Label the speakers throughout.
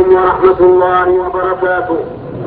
Speaker 1: عليكم ورحمة الله وبركاته.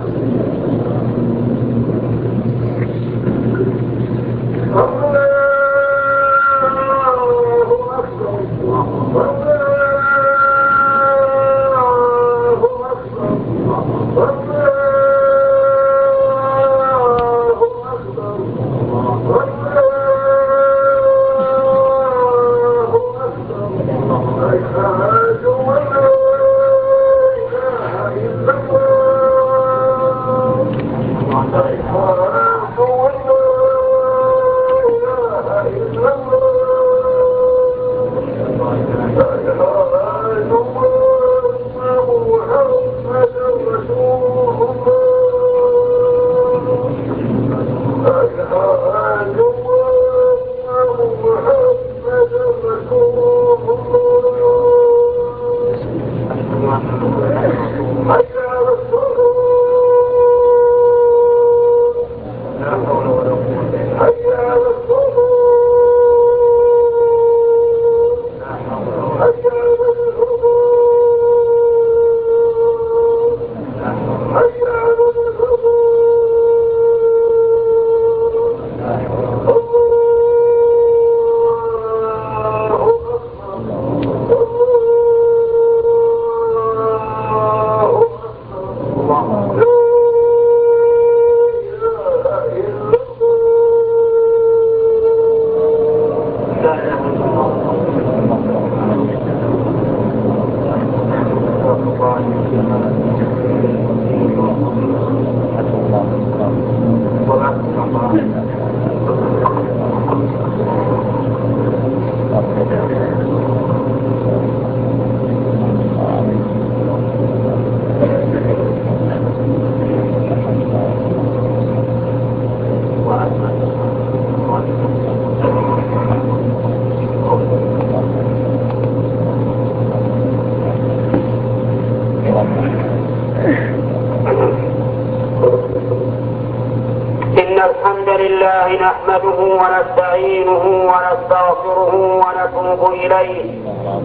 Speaker 1: إن الحمد لله نحمده ونستعينه ونستغفره ونتوب إليه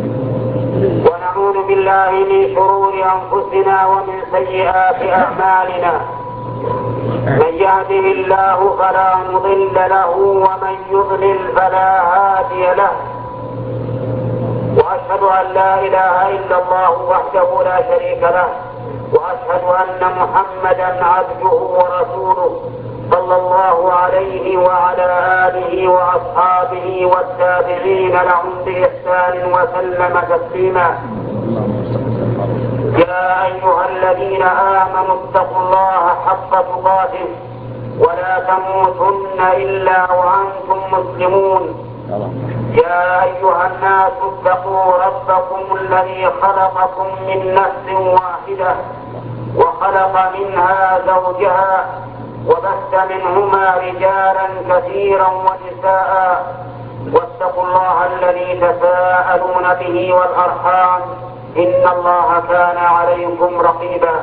Speaker 1: ونعوذ بالله من شرور أنفسنا ومن سيئات أعمالنا. من يهده الله فلا مضل له ومن يضلل فلا هادي له، وأشهد أن لا إله إلا الله وحده لا شريك له، وأشهد أن محمدا عبده ورسوله صلى الله عليه وعلى آله وأصحابه والتابعين لهم بإحسان وسلم تسليما. يا أيها الذين آمنوا اتقوا الله حق تقاته ولا تموتن إلا وأنتم مسلمون. يا أيها الناس اتقوا ربكم الذي خلقكم من نفس واحدة وخلق منها زوجها وبث منهما رجالا كثيرا ونساء، واتقوا الله الذي تساءلون به والأرحام إن الله كان عليكم رقيبا.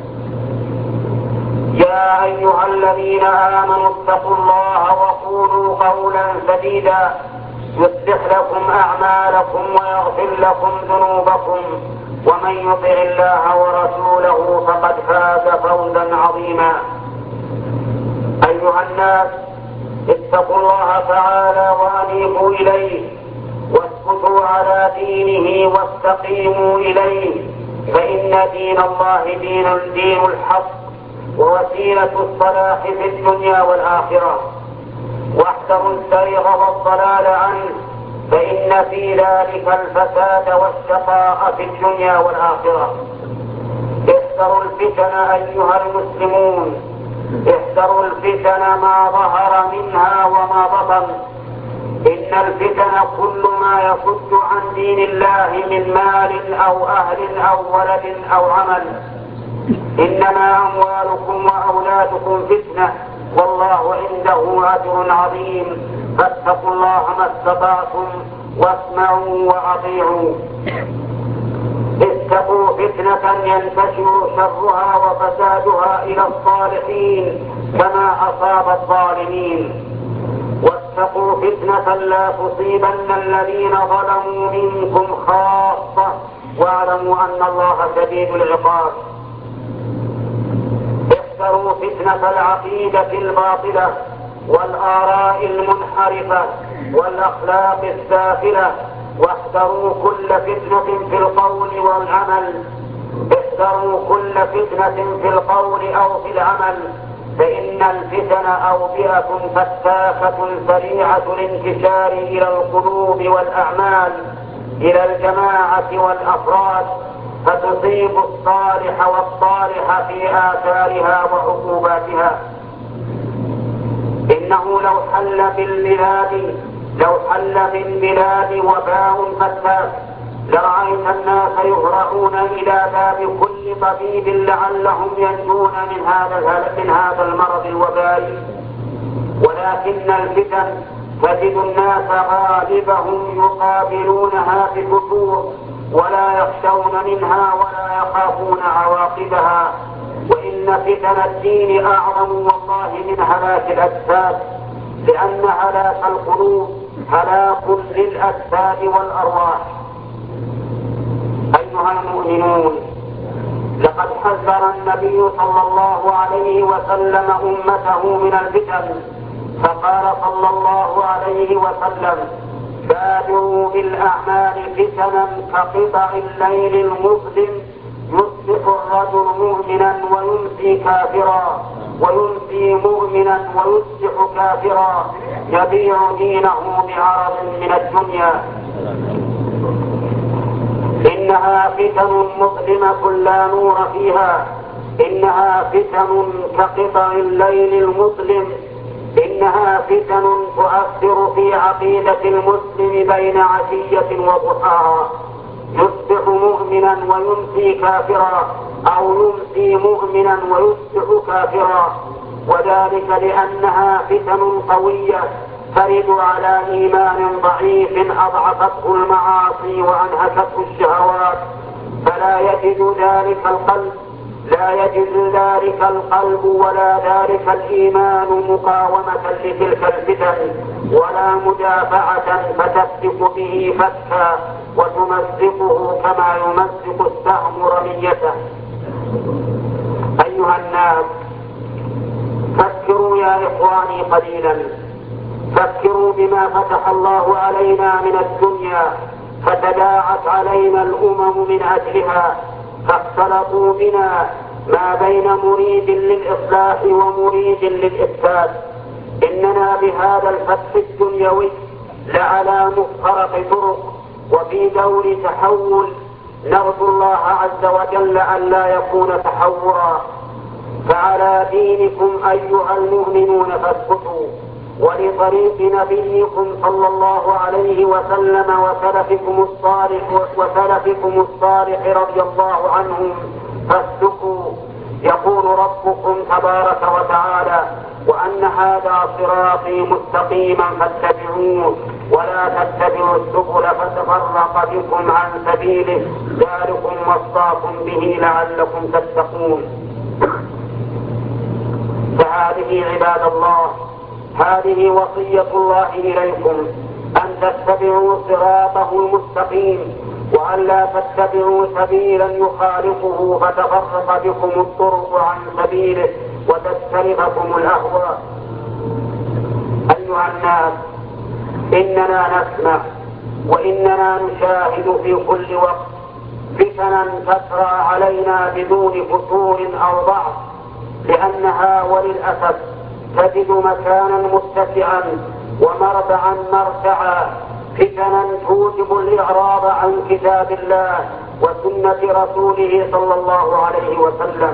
Speaker 1: يا أيها الذين آمنوا اتقوا الله وقولوا قولا سديدا يصلح لكم أعمالكم ويغفر لكم ذنوبكم، ومن يطع الله ورسوله فقد فاز فوزا عظيما. أيها الناس اتقوا الله تعالى وأنيبوا إليه واثبتوا على دينه واستقيموا إليه، فإن دين الله دين الحق ووسيلة الصلاح في الدنيا والآخرة. واحذروا الزيغ والضلال عنه، فإن في ذلك الفساد والشقاء في الدنيا والآخرة. احذروا الفتن أيها المسلمون، احذروا الفتن ما ظهر منها وما بطن. إن الفتن كل ما يصد عن دين الله من مال أو أهل أو ولد أو عمل. إنما أموالكم وأولادكم فتنة والله عنده أجر عظيم، فاتقوا الله ما استطعتم واسمعوا وأطيعوا. اتقوا فتنة ينتشر شرها وفسادها إلى الصالحين كما أصاب الظالمين، واتقوا فتنة لا تصيبن الذين ظلموا منكم خاصة واعلموا أن الله شديد العقاب. احذروا فتنة العقيدة الباطلة والآراء المنحرفة والأخلاق السافلة، واحذروا كل فتنة في القول والعمل. احذروا كل فتنة في القول أو في العمل، فإن الفتن أوبئة فتاكة سريعة الانتشار إلى القلوب والأعمال، إلى الجماعة والأفراد، فتصيب الصالح والصالح في آثارها وعقوباتها. إنه لو حل بالبلاد وباء فتاك لرأيت الناس يهرعون إلى باب كل طبيب لعلهم ينجون من هذا المرض الوبائي. ولكن الفتن تجد الناس غالبهم يقابلونها بفتور، ولا يخشون منها ولا يخافون عواقبها. وإن فتن الدين أعظم والله من هلاك الأجساد، لأن هلاك القلوب هلاك للأجساد والأرواح. أيها المؤمنون، لقد حذر النبي صلى الله عليه وسلم أمته من الفتن، فقال صلى الله عليه وسلم: بادروا بالأعمال فتنا كقطع الليل المظلم، يصبح الرجل مؤمنا ويمسي كافرا، ويمسي مؤمنا ويصبح كافرا، يبيع دينه بعرض من الدنيا. إنها فتن مظلمة لا نور فيها، إنها فتن كقطع الليل المظلم، إنها فتن تؤثر في عقيدة المسلم بين عشية وضحاها، يصبح مؤمنا ويمسي كافرا، أو يمسي مؤمنا ويصبح كافرا، وذلك لأنها فتن قوية ترد على إيمان ضعيف أضعفته المعاصي وأنهكته الشهوات، فلا يجد ذلك القلب ولا ذلك الإيمان مقاومة لتلك الفتن ولا مدافعة فتفتك به فتكا وتمزقه كما يمزق السهم رميته. أيها الناس، فكروا يا إخواني قليلا، فكروا بما فتح الله علينا من الدنيا، فتداعت علينا الأمم من أجلها، فاختلطوا بنا ما بين مريد للإصلاح ومريد للإفساد. إننا بهذا الفتح الدنيوي لعلى مفترق طرق وفي دور تحول، نرجو الله عز وجل أن لا يكون تحورا. فعلى دينكم أيها المؤمنون فاثبتوا، ولطريق نبيكم صلى الله عليه وسلم وسلفكم الصالح رضي الله عنهم فاسلكوا. يقول ربكم تبارك وتعالى: وأن هذا صراطي مستقيما فاتبعوه ولا تتبعوا السبل فتفرق بكم عن سبيله، ذلكم وصاكم به لعلكم تتقون. فهذه عباد الله، هذه وصية الله إليكم، أن تتبعوا صراطه المستقيم، وأن لا تتبعوا سبيلا يخالفه فتفرق بكم الطرق عن سبيله وتسترقكم الأهواء. أيها الناس، إننا نسمع وإننا نشاهد في كل وقت فتنا تسرى علينا بدون فتور أو ضعف، لأنها وللأسف تجد مكانا متسعا ومرتعا مرتعا، فتنا توجب الإعراض عن كتاب الله وسنة رسوله صلى الله عليه وسلم،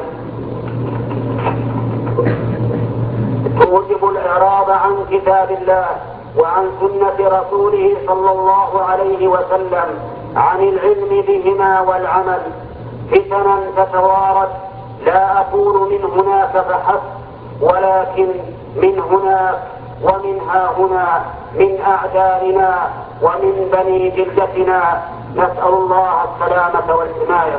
Speaker 1: توجب الإعراض عن كتاب الله وعن سنة رسوله صلى الله عليه وسلم، عن العلم بهما والعمل، فتنا تتوارد، لا أقول من هناك فحسب، ولكن من هناك ومن ها هنا، من أعدائنا ومن بني جلدتنا، نسأل الله السلامة والحماية.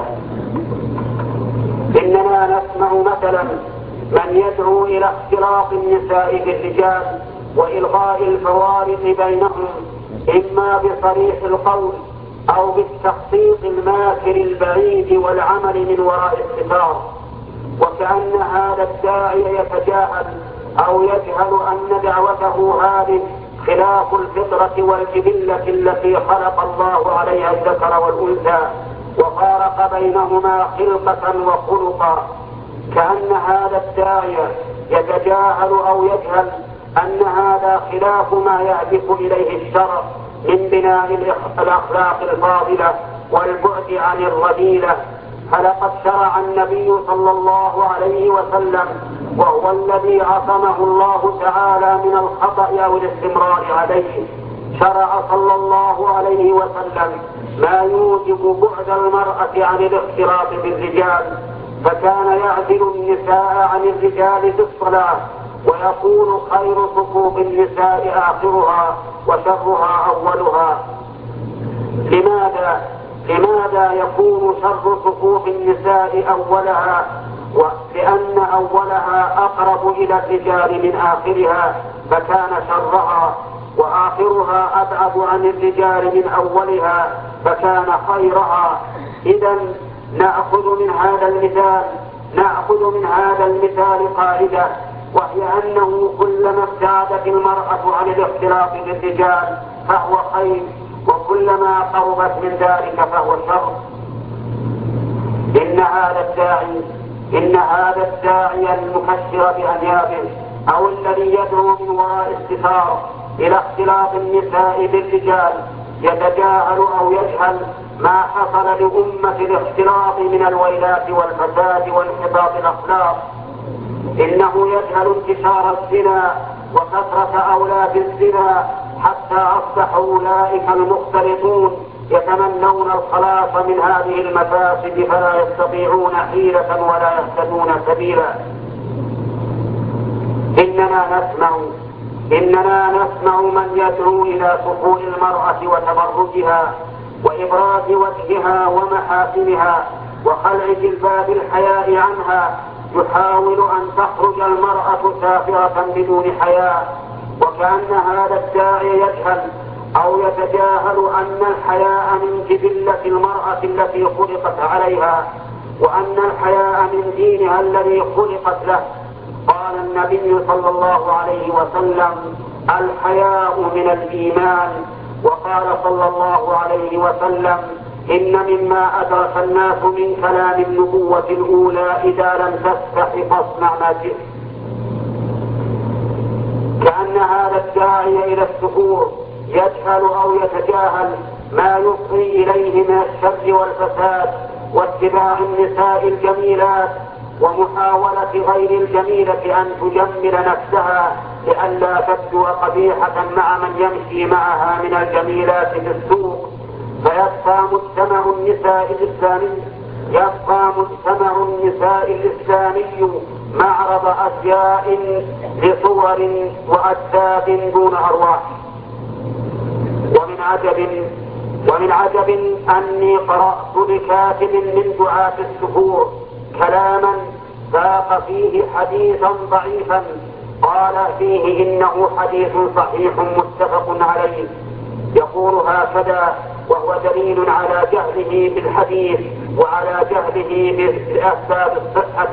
Speaker 1: إننا نسمع مثلا من يدعو إلى اختلاط النساء بالرجال وإلغاء الفوارق بينهم، إما بصريح القول أو بالتخطيط الماكر البعيد والعمل من وراء الستار. وكأن هذا الداعي يتجاهل أو يجهل أن دعوته هذه خلاف الفطرة والجبلة التي خلق الله عليها الذكر والأنثى وفارق بينهما خلقة وخلقا. كأن هذا الداعي يتجاهل أو يجهل أن هذا خلاف ما يهدف إليه الشرع من بناء الأخلاق الفاضلة والبعد عن الرذيلة. فلقد شرع النبي صلى الله عليه وسلم، وهو الذي عصمه الله تعالى من الخطأ أو الاستمرار عليه، شرع صلى الله عليه وسلم ما يوجب بعد المرأة عن الاختلاط بالرجال، فكان يعزل النساء عن الرجال في الصلاة ويقول خير صفوف النساء آخرها وشرها أولها. لماذا يكون شر صفوف النساء أولها؟ لأن أولها أقرب إلى الرجال من آخرها فكان شرها، وآخرها أبعد عن الرجال من أولها فكان خيرها. إذا نأخذ من هذا المثال قاعدة، وهي أنه كلما ابتعدت المرأة عن الاختلاط بالرجال فهو خير، وكلما قربت من ذلك فهو شر. إن هذا الداعي المكشر بأنيابه أو الذي يدعو من وراء الستار إلى اختلاط النساء بالرجال يتجاهل أو يجهل ما حصل لأمة الاختلاط من الويلات والفساد وانحطاط الأخلاق. إنه يجهل انتشار الزنا وكثرة أولاد الزنا حتى أصبح أولئك المختلطون يتمنون الخلاص من هذه المفاسد فلا يستطيعون حيلة ولا يهتدون سبيلا. إننا نسمع من يدعو إلى سفور المرأة وتبرجها وإبراز وجهها ومحاسنها وخلع جلباب الحياء عنها، يحاول أن تخرج المرأة سافرة بدون حياء. وكأن هذا الداعي يجهل أو يتجاهل أن الحياء من جبلة المرأة التي خلقت عليها، وأن الحياء من دينها الذي خلقت له. قال النبي صلى الله عليه وسلم: الحياء من الإيمان. وقال صلى الله عليه وسلم: إن مما أدرك الناس من كلام النبوة الأولى إذا لم تستح فاصنع ما شئت. كأن هذا الداعي إلى السفور يجهل أو يتجاهل ما يفضي إليه من الشر والفساد واتباع النساء الجميلات ومحاولة غير الجميلة أن تجمل نفسها لئلا تبدو قبيحة مع من يمشي معها من الجميلات في السوق، فيبقى مجتمع النساء الإسلامي معرض أشياء لصور وأجساد دون أرواح. ومن عجب أني قرأت لكاتب من دعاة السفور كلاما ساق فيه حديثا ضعيفا قال فيه إنه حديث صحيح متفق عليه، يقول هكذا، وهو دليل على جهله بالحديث وعلى جهله بأسباب الصحة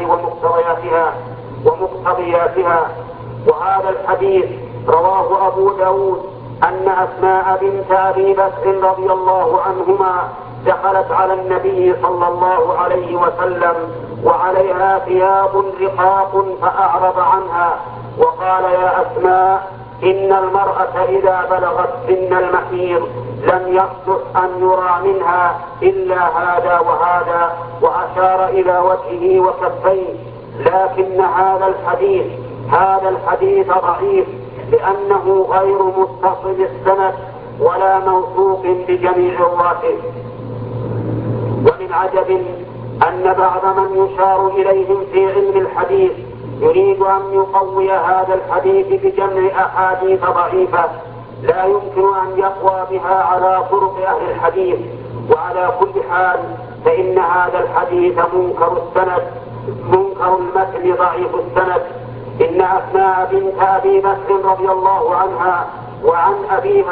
Speaker 1: ومقتضياتها. وهذا الحديث رواه أبو داود أن أسماء بنت أبي بكر رضي الله عنهما دخلت على النبي صلى الله عليه وسلم وعليها ثياب رقاق فأعرض عنها وقال: يا أسماء، إن المرأة إذا بلغت سن المحيض لم يصلح أن يرى منها إلا هذا وهذا، وأشار إلى وجهه وكفيه. لكن هذا الحديث ضعيف لأنه غير متصل السند ولا موثوق بجميع رواته. ومن عجب أن بعض من يشار إليهم في علم الحديث يريد أن يقوي هذا الحديث بجمع أحاديث ضعيفة لا يمكن أن يقوى بها على طرق أهل الحديث. وعلى كل حال فإن هذا الحديث منكر المتن ضعيف السند. إن أسماء بنت أبي بكر رضي الله عنها وعن أبيها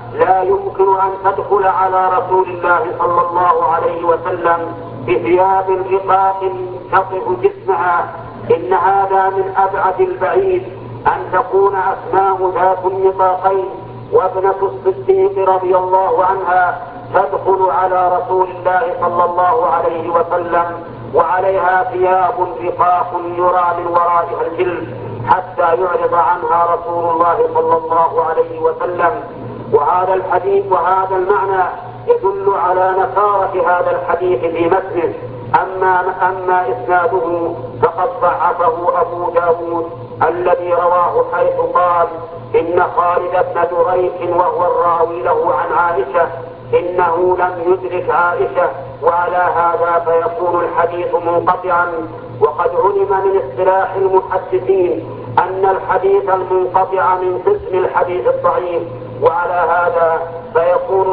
Speaker 1: لا يمكن أن تدخل على رسول الله صلى الله عليه وسلم بثياب رقاق تصف جسمها. إن هذا من أبعد البعيد أن تكون أسماء ذات النطاقين وابنة الصديق رضي الله عنها تدخل على رسول الله صلى الله عليه وسلم وعليها ثياب رقاق يرى من ورائها الجلد حتى يعرض عنها رسول الله صلى الله عليه وسلم. وهذا الحديث وهذا المعنى يدل على نكارة هذا الحديث في متنه. أما إسناده فقد ضعفه أبو داود الذي رواه حيث قال إن خالد بن دريك وهو الراوي له عن عائشة إنه لم يدرك عائشة، وعلى هذا فيكون الحديث منقطعا. وقد علم من اصطلاح المحدثين أن الحديث المنقطع من قسم الحديث الضعيف، وعلى هذا فيكون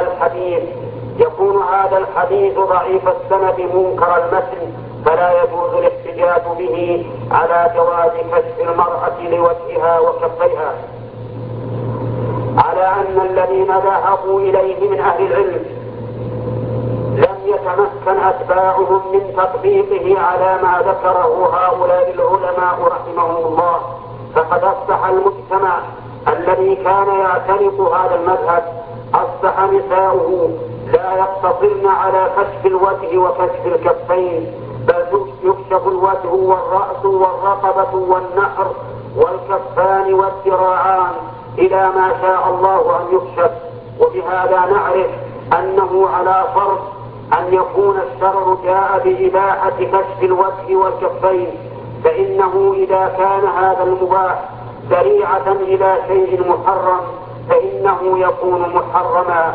Speaker 1: هذا الحديث ضعيف السند منكر المتن، فلا يجوز الاحتجاج به على جواز كشف المرأة لوجهها وكفيها. على أن الذين ذهبوا إليه من أهل العلم لم يتمكن أتباعهم من تطبيقه على ما ذكره هؤلاء العلماء رحمهم الله، فقد أصبح المجتمع الذي كان يعتنق هذا المذهب أصبح نساؤه لا يقتصرن على كشف الوجه وكشف الكفين، بل يكشف الوجه والرأس والرقبة والنحر والكفان والذراعان إلى ما شاء الله أن يكشف. وبهذا نعرف أنه على فرض أن يكون الشرع جاء بإباحة كشف الوجه والكفين، فإنه إذا كان هذا المباح ذريعة إلى شيء محرم فإنه يكون محرما،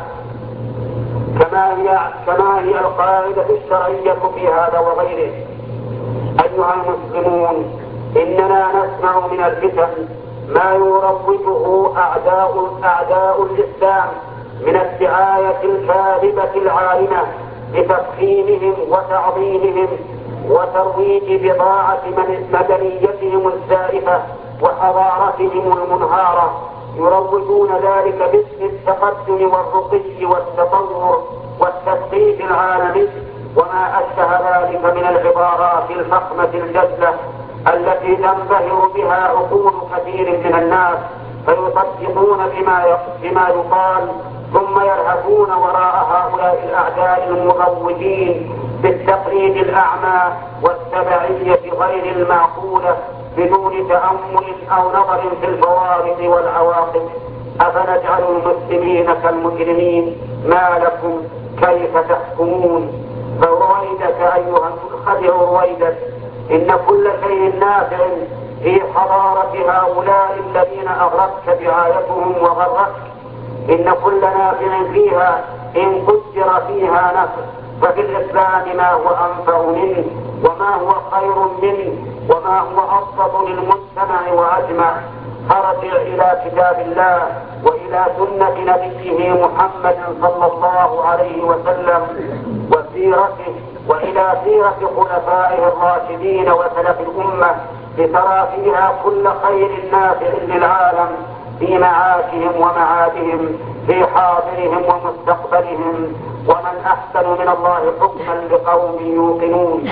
Speaker 1: كما هي القاعدة الشرعية في هذا وغيره. أيها المسلمون، إننا نسمع من الفتن ما يروجه أعداء الإسلام من الدعاية الكاذبة العالمة بتفخيمهم وتعظيمهم وترويج بضاعة مدنيتهم الزائفة وحضارتهم المنهارة، يروجون ذلك باسم التقدم والرقي والتطور والتثقيف العالمي وما أشبه ذلك من العبارات الفخمة الجزلة التي تنبهر بها عقول كثير من الناس، فيصدقون بما يقال، ثم يرهبون وراء هؤلاء الأعداء المروجين بالتقليد الأعمى والتبعية غير المعقولة بدون تأمل أو نظر في الفوارق والعواقب. أفنجعل المسلمين كالمجرمين؟ ما لكم كيف تحكمون؟ فرويدك أيها الخدع رويدك، إن كل شيء نافع في حضارة هؤلاء الذين أغرتك دعايتهم وغرتك، إن كل نافع فيها إن قدر فيها نفع، ففي الإسلام ما هو أنفع منه وما هو خير منه وما هو أفضل للمجتمع وأجمع. فارجع إلى كتاب الله وإلى سنة نبيه محمد صلى الله عليه وسلم وسيرته، وإلى سيرة خلفائه الراشدين وسلف الأمة، لترى فيها كل خير نافع للعالم في معاشهم ومعادهم، في حاضرهم ومستقبلهم. ومن أحسن من الله حكما لقوم يوقنون.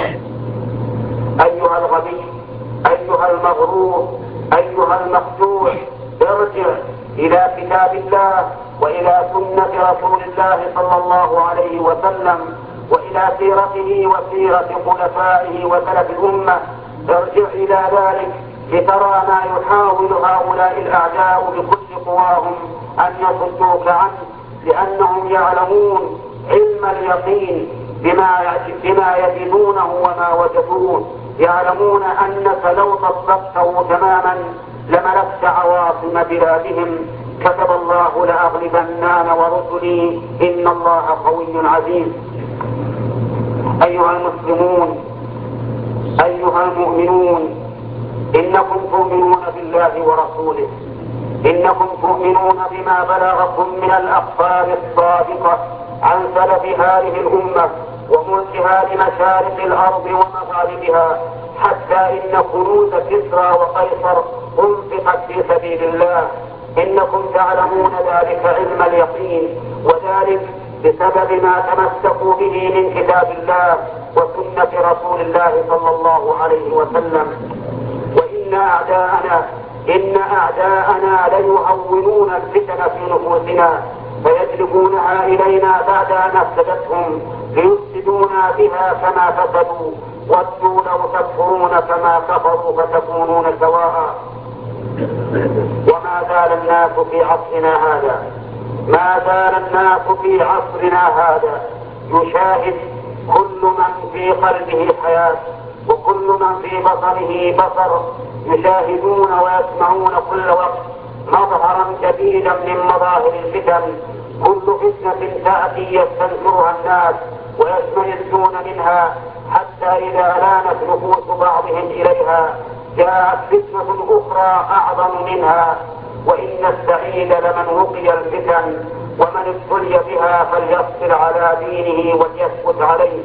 Speaker 1: أيها الغبي، أيها المغرور، أيها المخدوع، ارجع إلى كتاب الله وإلى سنة رسول الله صلى الله عليه وسلم وإلى سيرته وسيرة خلفائه وسلف الأمة. ارجع إلى ذلك لترى ما يحاول هؤلاء الأعداء بكل قواهم أن يصدوك عنه، لأنهم يعلمون علم اليقين بما يجدونه وما وجدوه، يعلمون أنك لو طبقته تماما لملكت عواصم بلادهم. كتب الله لأغلبن أنا ورسلي إن الله قوي عزيز. أيها المسلمون، أيها المؤمنون، إنكم تؤمنون بالله ورسوله، إنكم تؤمنون بما بلغكم من الأخبار الصادقة عن سلف هذه الأمة وملكها لمشارق الأرض ومغاربها، حتى إن كنوز كسرى وقيصر أنفقت في سبيل الله، إنكم تعلمون ذلك علم اليقين، وذلك بسبب ما تمسكوا به من كتاب الله وسنة رسول الله صلى الله عليه وسلم. إن أعداءنا ليهونون الفتن في نفوسنا فيجلبونها إلينا بعد أن أفسدتهم ليفسدونا بها كما فسدوا، ودوا لو تكفرون كما كفروا فتكونون سواء. وما زال الناس في عصرنا هذا يشاهد كل من في قلبه حياة وكل من في بصره بصر، يشاهدون ويسمعون كل وقت مظهرا جديدا من مظاهر الفتن. كل فتنة تأتي يستنكرها الناس ويشمئزون منها، حتى إذا لانت نفوس بعضهم إليها جاءت فتنة أخرى أعظم منها. وإن السعيد لمن وقي الفتن، ومن ابتلي بها فليصبر على دينه وليثبت عليه.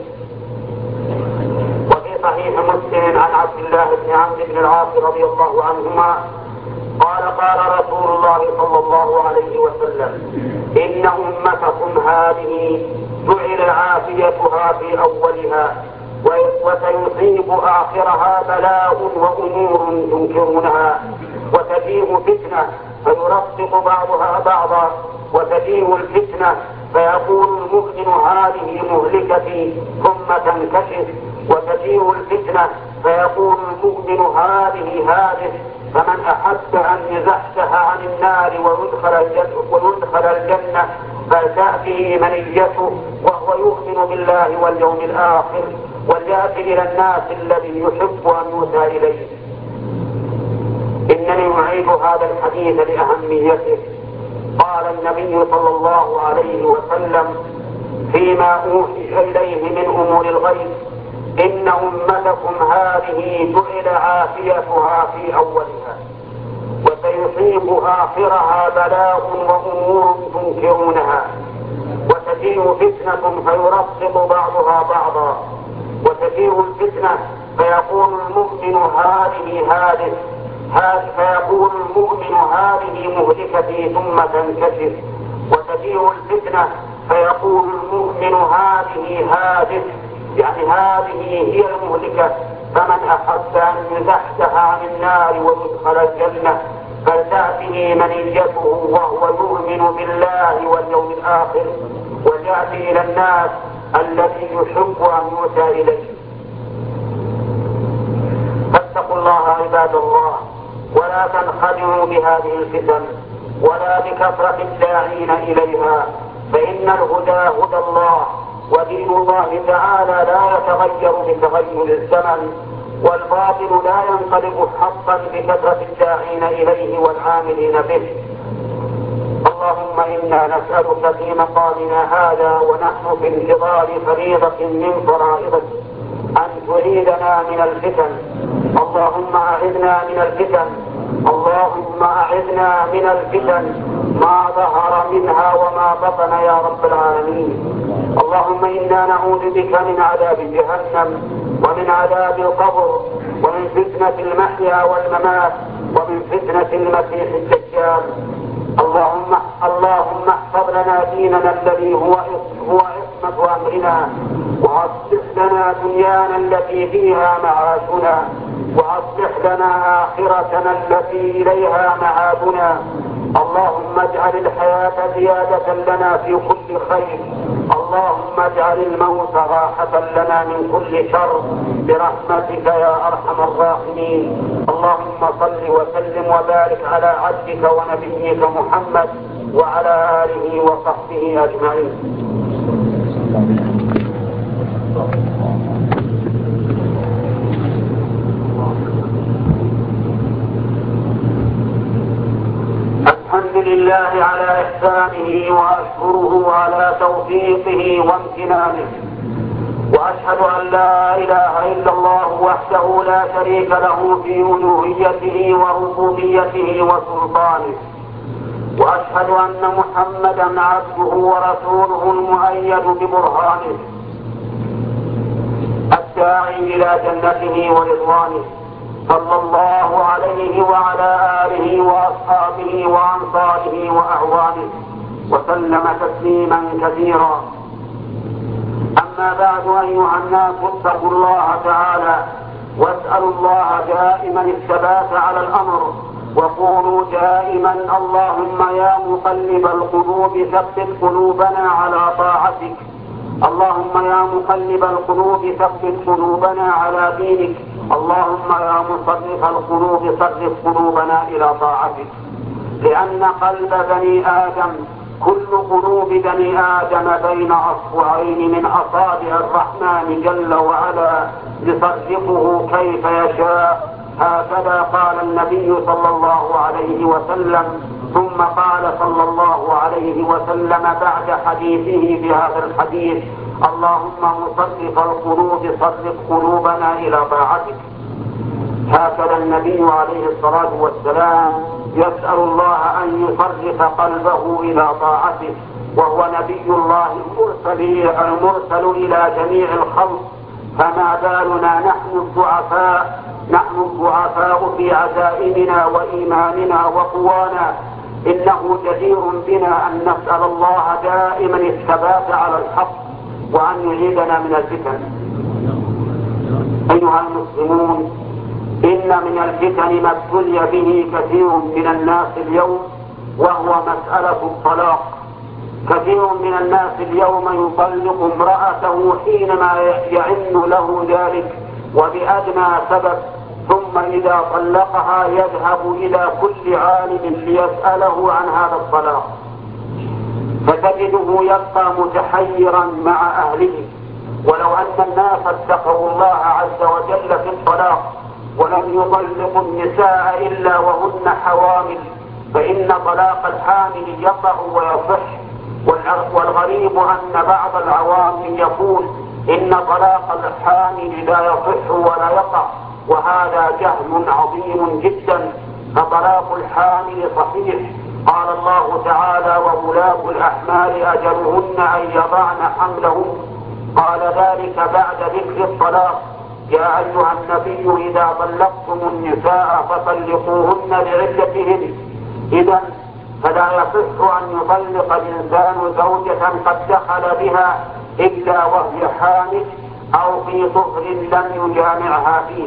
Speaker 1: وفي صحيح مسلم عن عبد الله بن عمرو بن العاص رضي الله عنهما قال رسول الله صلى الله عليه وسلم: إن أمتكم هذه جعل عافيتها في أولها وسيصيب آخرها بلاء وأمور تنكرونها، وتجيء فتنة فيرفق بعضها بعضا، وتجيء الفتنة فيقول المؤمن هذه مهلكتي ثم تنكشف، وتجيء الفتنة فيقول المؤمن هذه هذه. فمن أحب أن يزحزح عن النار ويدخل الجنة فلتأتيه منيته وهو يؤمن بالله واليوم الآخر، وليأتي إلى الناس الذي يحب أن يؤتى إليه. إنني أعيد هذا الحديث لأهميته. قال النبي صلى الله عليه وسلم فيما أوحي إليه من أمور الغيب: إن أمتكم هذه جعل عافيتها في أولها وسيصيب آخرها بلاء وأمور تنكرونها، وتجيء فتنة فيرفق بعضها بعضا، وتجيء الفتنة فيقول المؤمن هذه مهلكتي ثم تنكشف، وتجيء الفتنة فيقول المؤمن هذه يعني هذه هي المهلكة. فمن أحب أن يزحزح عن النار ويدخل الجنة فلتأته منيته وهو يؤمن بالله واليوم الآخر، ويأتي إلى الناس الذي يحب أن يؤتى إليه. فاتقوا الله عباد الله، ولا تنخدعوا بهذه الفتن ولا بكثرة الداعين إليها، فإن الهدى هدى الله، ودين الله تعالى لا يتغير بتغير الزمن، والباطل لا ينقلب حقا بكثرة الداعين إليه والعاملين به. اللهم إنا نسألك في مقامنا هذا ونحن في انتظار فريضة من فرائضك أن تعيذنا من الفتن. اللهم أعذنا من الفتن ما ظهر منها وما بطن يا رب العالمين. اللهم إنا نعوذ بك من عذاب جهنم ومن عذاب القبر ومن فتنة المحيا والممات ومن فتنة المسيح الدجال. اللهم احفظ لنا ديننا الذي هو عصمة أمرنا، وأصلح لنا دنيانا التي فيها معاشنا، وأصلح لنا آخرتنا التي إليها معادنا. اللهم اجعل الحياة زيادة لنا في كل خير، اللهم اجعل الموت راحة لنا من كل شر برحمتك يا أرحم الراحمين. اللهم صل وسلم وبارك على عبدك ونبيك محمد وعلى آله وصحبه أجمعين. الحمد لله على إحسانه وأشكره على توفيقه وامتنانه، وأشهد أن لا إله إلا الله وحده لا شريك له في ألوهيته وربوبيته وسلطانه، وأشهد أن محمدا عبده ورسوله المؤيد ببرهانه الداعي إلى جنته ورضوانه، صلى الله عليه وعلى آله وأصحابه وأنصاره وأعوانه وسلم تسليما كثيرا. أما بعد، أيها الناس، اتقوا الله تعالى واسألوا الله دائما الثبات على الأمر، وقولوا دائما: اللهم يا مقلب القلوب ثبت قلوبنا على طاعتك، اللهم يا مقلب القلوب ثبت قلوبنا على دينك، اللهم يا مصرف القلوب صرف قلوبنا إلى طاعتك. لأن قلب بني آدم، كل قلوب بني آدم بين أصبعين من أصابع الرحمن جل وعلا يصرفه كيف يشاء. هكذا قال النبي صلى الله عليه وسلم. ثم قال صلى الله عليه وسلم بعد حديثه بهذا الحديث: اللهم مصرف القلوب صرف قلوبنا إلى طاعتك. هكذا النبي عليه الصلاة والسلام يسأل الله أن يصرف قلبه إلى طاعته، وهو نبي الله المرسل إلى جميع الخلق. فما بالنا نحن الضعفاء في عزائمنا وإيماننا وقوانا. إنه جدير بنا أن نسأل الله دائما الثبات على الحق وأن يعيدنا من الفتن. أيها المسلمون، إن من الفتن ما ابتلي به كثير من الناس اليوم، وهو مسألة الطلاق. كثير من الناس اليوم يطلق امرأته حينما يعن له ذلك وبأدنى سبب، ثم إذا طلقها يذهب إلى كل عالم ليسأله عن هذا الطلاق، فتجده يبقى متحيرا مع أهله. ولو أن الناس اتقوا الله عز وجل في الطلاق ولم يطلقوا النساء إلا وهن حوامل، فإن طلاق الحامل يقع ويصح. والغريب أن بعض العوام يقول إن طلاق الحامل لا يصح ولا يقع، وهذا جهل عظيم جدا. فطلاق الحامل صحيح. قال الله تعالى: وولاة الأحمال أجلهن أن يضعن حملهن. قال ذلك بعد ذكر الطلاق: يا أيها النبي إذا طلقتم النساء فطلقوهن لعدتهن. إذن فلا يصح أن يطلق الإنسان زوجة قد دخل بها إلا وهي حامل أو في طهر لم يجامعها فيه.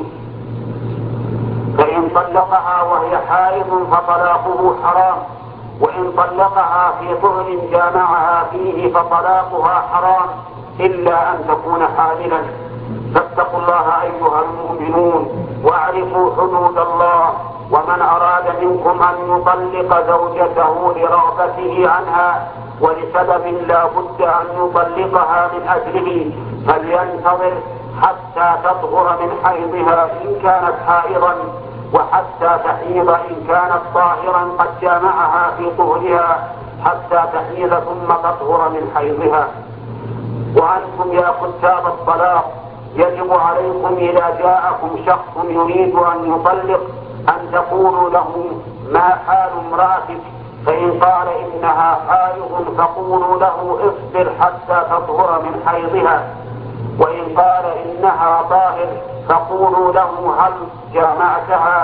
Speaker 1: فإن طلقها وهي حائض فطلاقه حرام، وإن طلقها في طهر جامعها فيه فطلاقها حرام، إلا أن تكون حاملا. فاتقوا الله أيها المؤمنون واعرفوا حدود الله. ومن أراد منكم أن يطلق زوجته لرغبته عنها ولسبب لا بد أن يطلقها من أجله فلينتظر حتى تطهر من حيضها إن كانت حائضا، وحتى تحيض إن كانت طاهرا قد جامعها في طهرها، حتى تحيض ثم تطهر من حيضها. وأنتم يا كتاب الطلاق يجب عليكم إذا جاءكم شخص يريد أن يطلق أن تقولوا له: ما حال امرأتك؟ فإن قال إنها حائض فقولوا له: اصبر حتى تطهر من حيضها. وإن قال إنها طاهر فقولوا له: هل جامعتها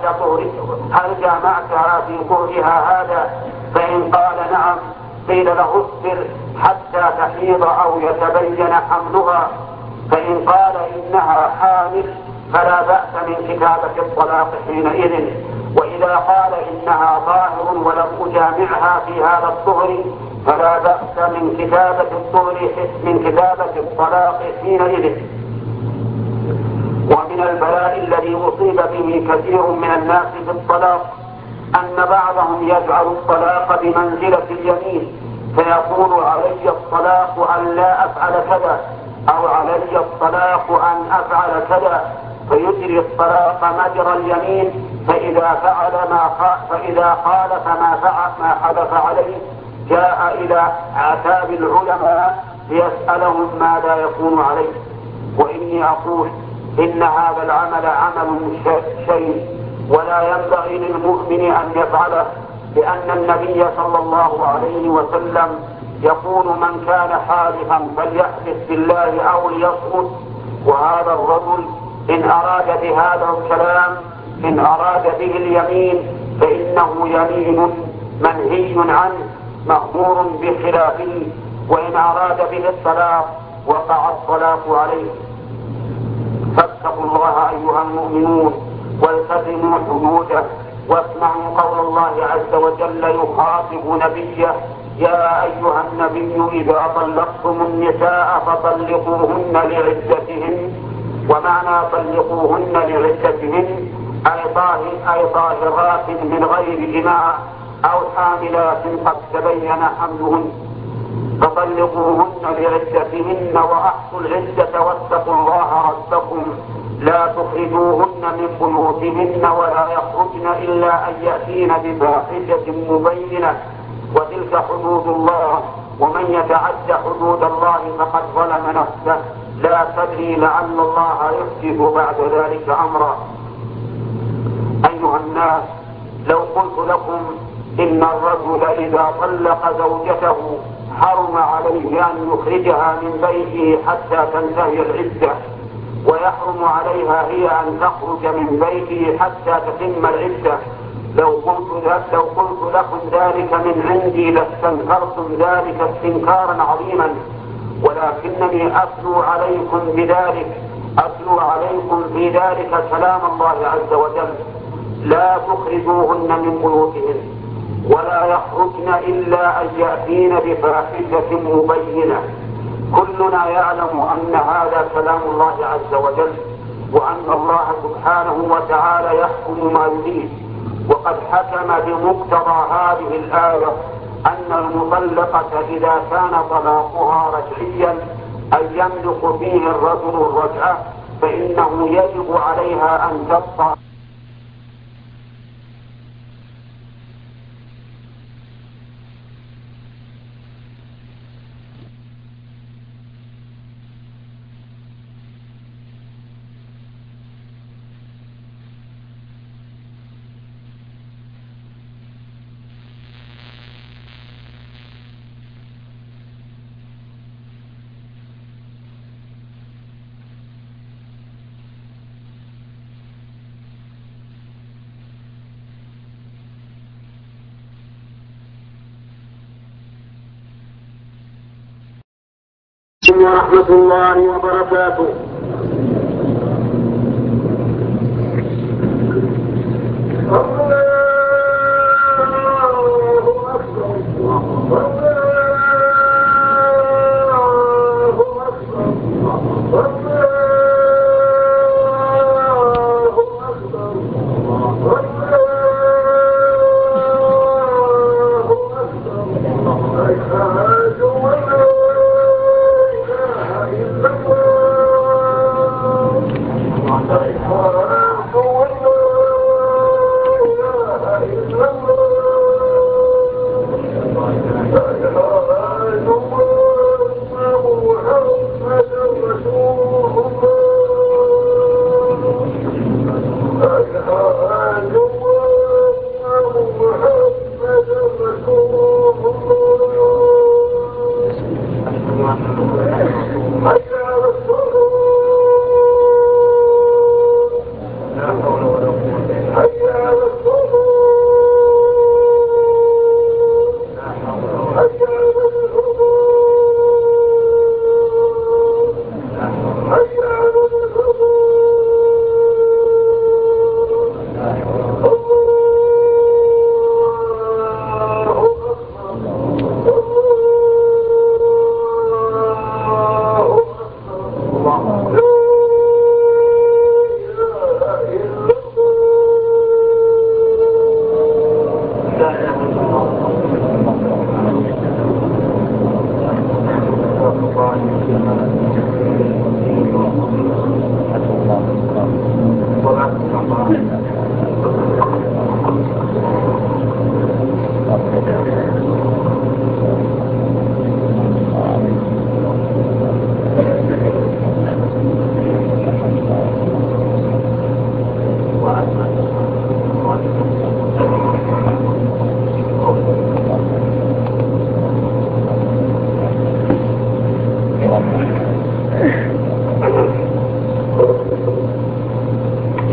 Speaker 1: في طهرها هذا؟ فإن قال نعم قيل له: اصبر حتى تحيض أو يتبين حملها. فإن قال إنها حامل فلا بأس من كتابة الطلاق حينئذ. وإذا قال إنها طاهر ولم أجامعها في هذا الطهر فلا بأس من كتابة الطلاق حينئذ. ومن البلاء الذي أصيب به كثير من الناس في الطلاق أن بعضهم يجعل الطلاق بمنزلة اليمين، فيقول: علي الطلاق أن لا أفعل كذا، أو علي الطلاق أن أفعل كذا، فيجري الطلاق مجرى اليمين. فإذا خالف ما حدث عليه جاء إلى عتاب العلماء ليسألهم ماذا يكون عليه. وإني أقول إن هذا العمل عمل شيء ولا ينبغي للمؤمن أن يفعله، لأن النبي صلى الله عليه وسلم يقول: من كان حالفا فليحلف بالله أو ليصمت. وهذا الرجل إن أراد بهذا الكلام إن أراد به اليمين فإنه يمين منهي عنه مأمور بخلافه، وإن أراد به الطلاق وقع الطلاق عليه. فاتقوا الله أيها المؤمنون والتزموا حدوده، واسمعوا قول الله عز وجل يخاطب نبيه: يا أيها النبي إذا طلقتم النساء فطلقوهن لعدتهن. ومعنى طلقوهن لعدتهن أي طاهرات من غير جماع أو حاملات قد تبين حملهن، فطلقوهن لعدتهن وأحصوا العدة واتقوا الله ربكم لا تخرجوهن من بيوتهن ولا يخرجن إلا أن يأتين بفاحشة مبينة، وتلك حدود الله، ومن يتعد حدود الله فقد ظلم نفسه، لا تدري لعل الله يحدث بعد ذلك أمرا. أيها الناس، لو قلت لكم إن الرجل إذا طلق زوجته حرم عليه أن يخرجها من بيته حتى تنتهي العدة، ويحرم عليها هي أن تخرج من بيته حتى تتم العدة، لو قلت لكم ذلك من عندي لاستنكرتم ذلك استنكارا عظيما، ولكنني أتلو عليكم في ذلك كلام الله عز وجل: لا تخرجوهن من بيوتهن ولا يخرجن إلا أن يأتين بفاحشة مبينة. كلنا يعلم أن هذا كلام الله عز وجل، وأن الله سبحانه وتعالى يحكم ما يريد، وقد حكم بمقتضى هذه الآية أن المطلقة إذا كان طلاقها رجعيا أي يملك فيه الرجل الرجعة فإنه يجب عليها أن تبقى ورحمة الله وبركاته.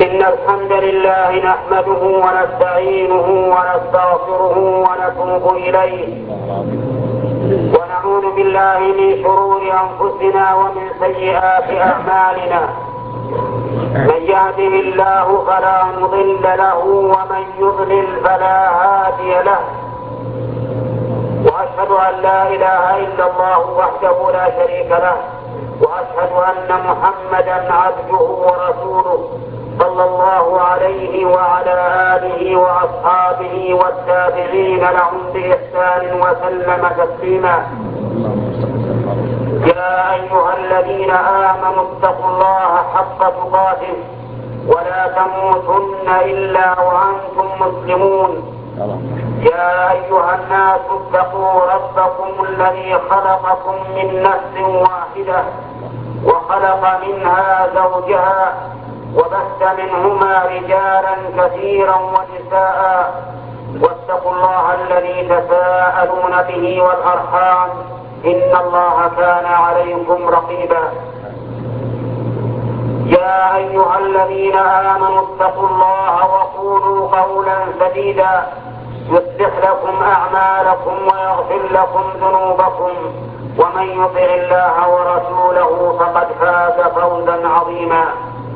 Speaker 1: إن الحمد لله نحمده ونستعينه ونستغفره ونتوب إليه ونعوذ بالله من شرور أنفسنا ومن سيئات أعمالنا. من يهده الله فلا مضل له ومن يضلل فلا هادي له. وأشهد أن لا إله إلا الله وحده لا شريك له وأشهد أن محمدا عبده ورسوله صلى الله عليه وعلى آله وأصحابه والتابعين لهم بإحسان وسلم تسليما. يا أيها الذين آمنوا اتقوا الله حق تقاته ولا تموتن إلا وأنتم مسلمون. يا أيها الناس اتقوا ربكم الذي خلقكم من نفس واحدة وخلق منها زوجها وبث منهما رجالا كثيرا ونساء واتقوا الله الذي تساءلون به والأرحام إن الله كان عليكم رقيبا. يا أيها الذين آمنوا اتقوا الله وقولوا قولا سديدا يصلح لكم أعمالكم ويغفر لكم ذنوبكم ومن يطع الله ورسوله فقد فاز فوزا عظيما.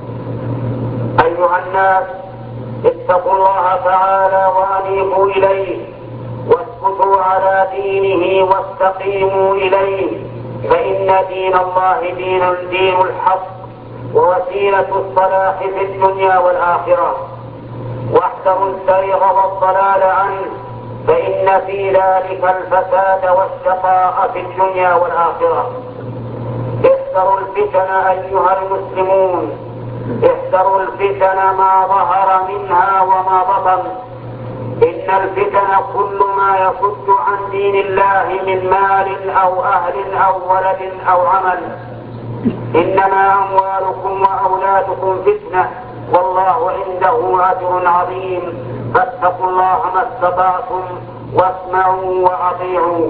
Speaker 1: أيها الناس اتقوا الله تعالى وأنيبوا إليه واسكتوا على دينه واستقيموا إليه فإن دين الله دين الحق ووسيلة الصلاح في الدنيا والآخرة. واحذروا الزيغ والضلال عنه فإن في ذلك الفساد والشقاء في الدنيا والآخرة. احذروا الفتن أيها المسلمون، احذروا الفتن ما ظهر منها وما بطن. إن الفتن كل ما يصد عن دين الله من مال أو أهل أو ولد أو عمل. إنما أموالكم وأولادكم فتنة والله عنده أجر عظيم فاتقوا الله ما استطعتم واسمعوا وأطيعوا.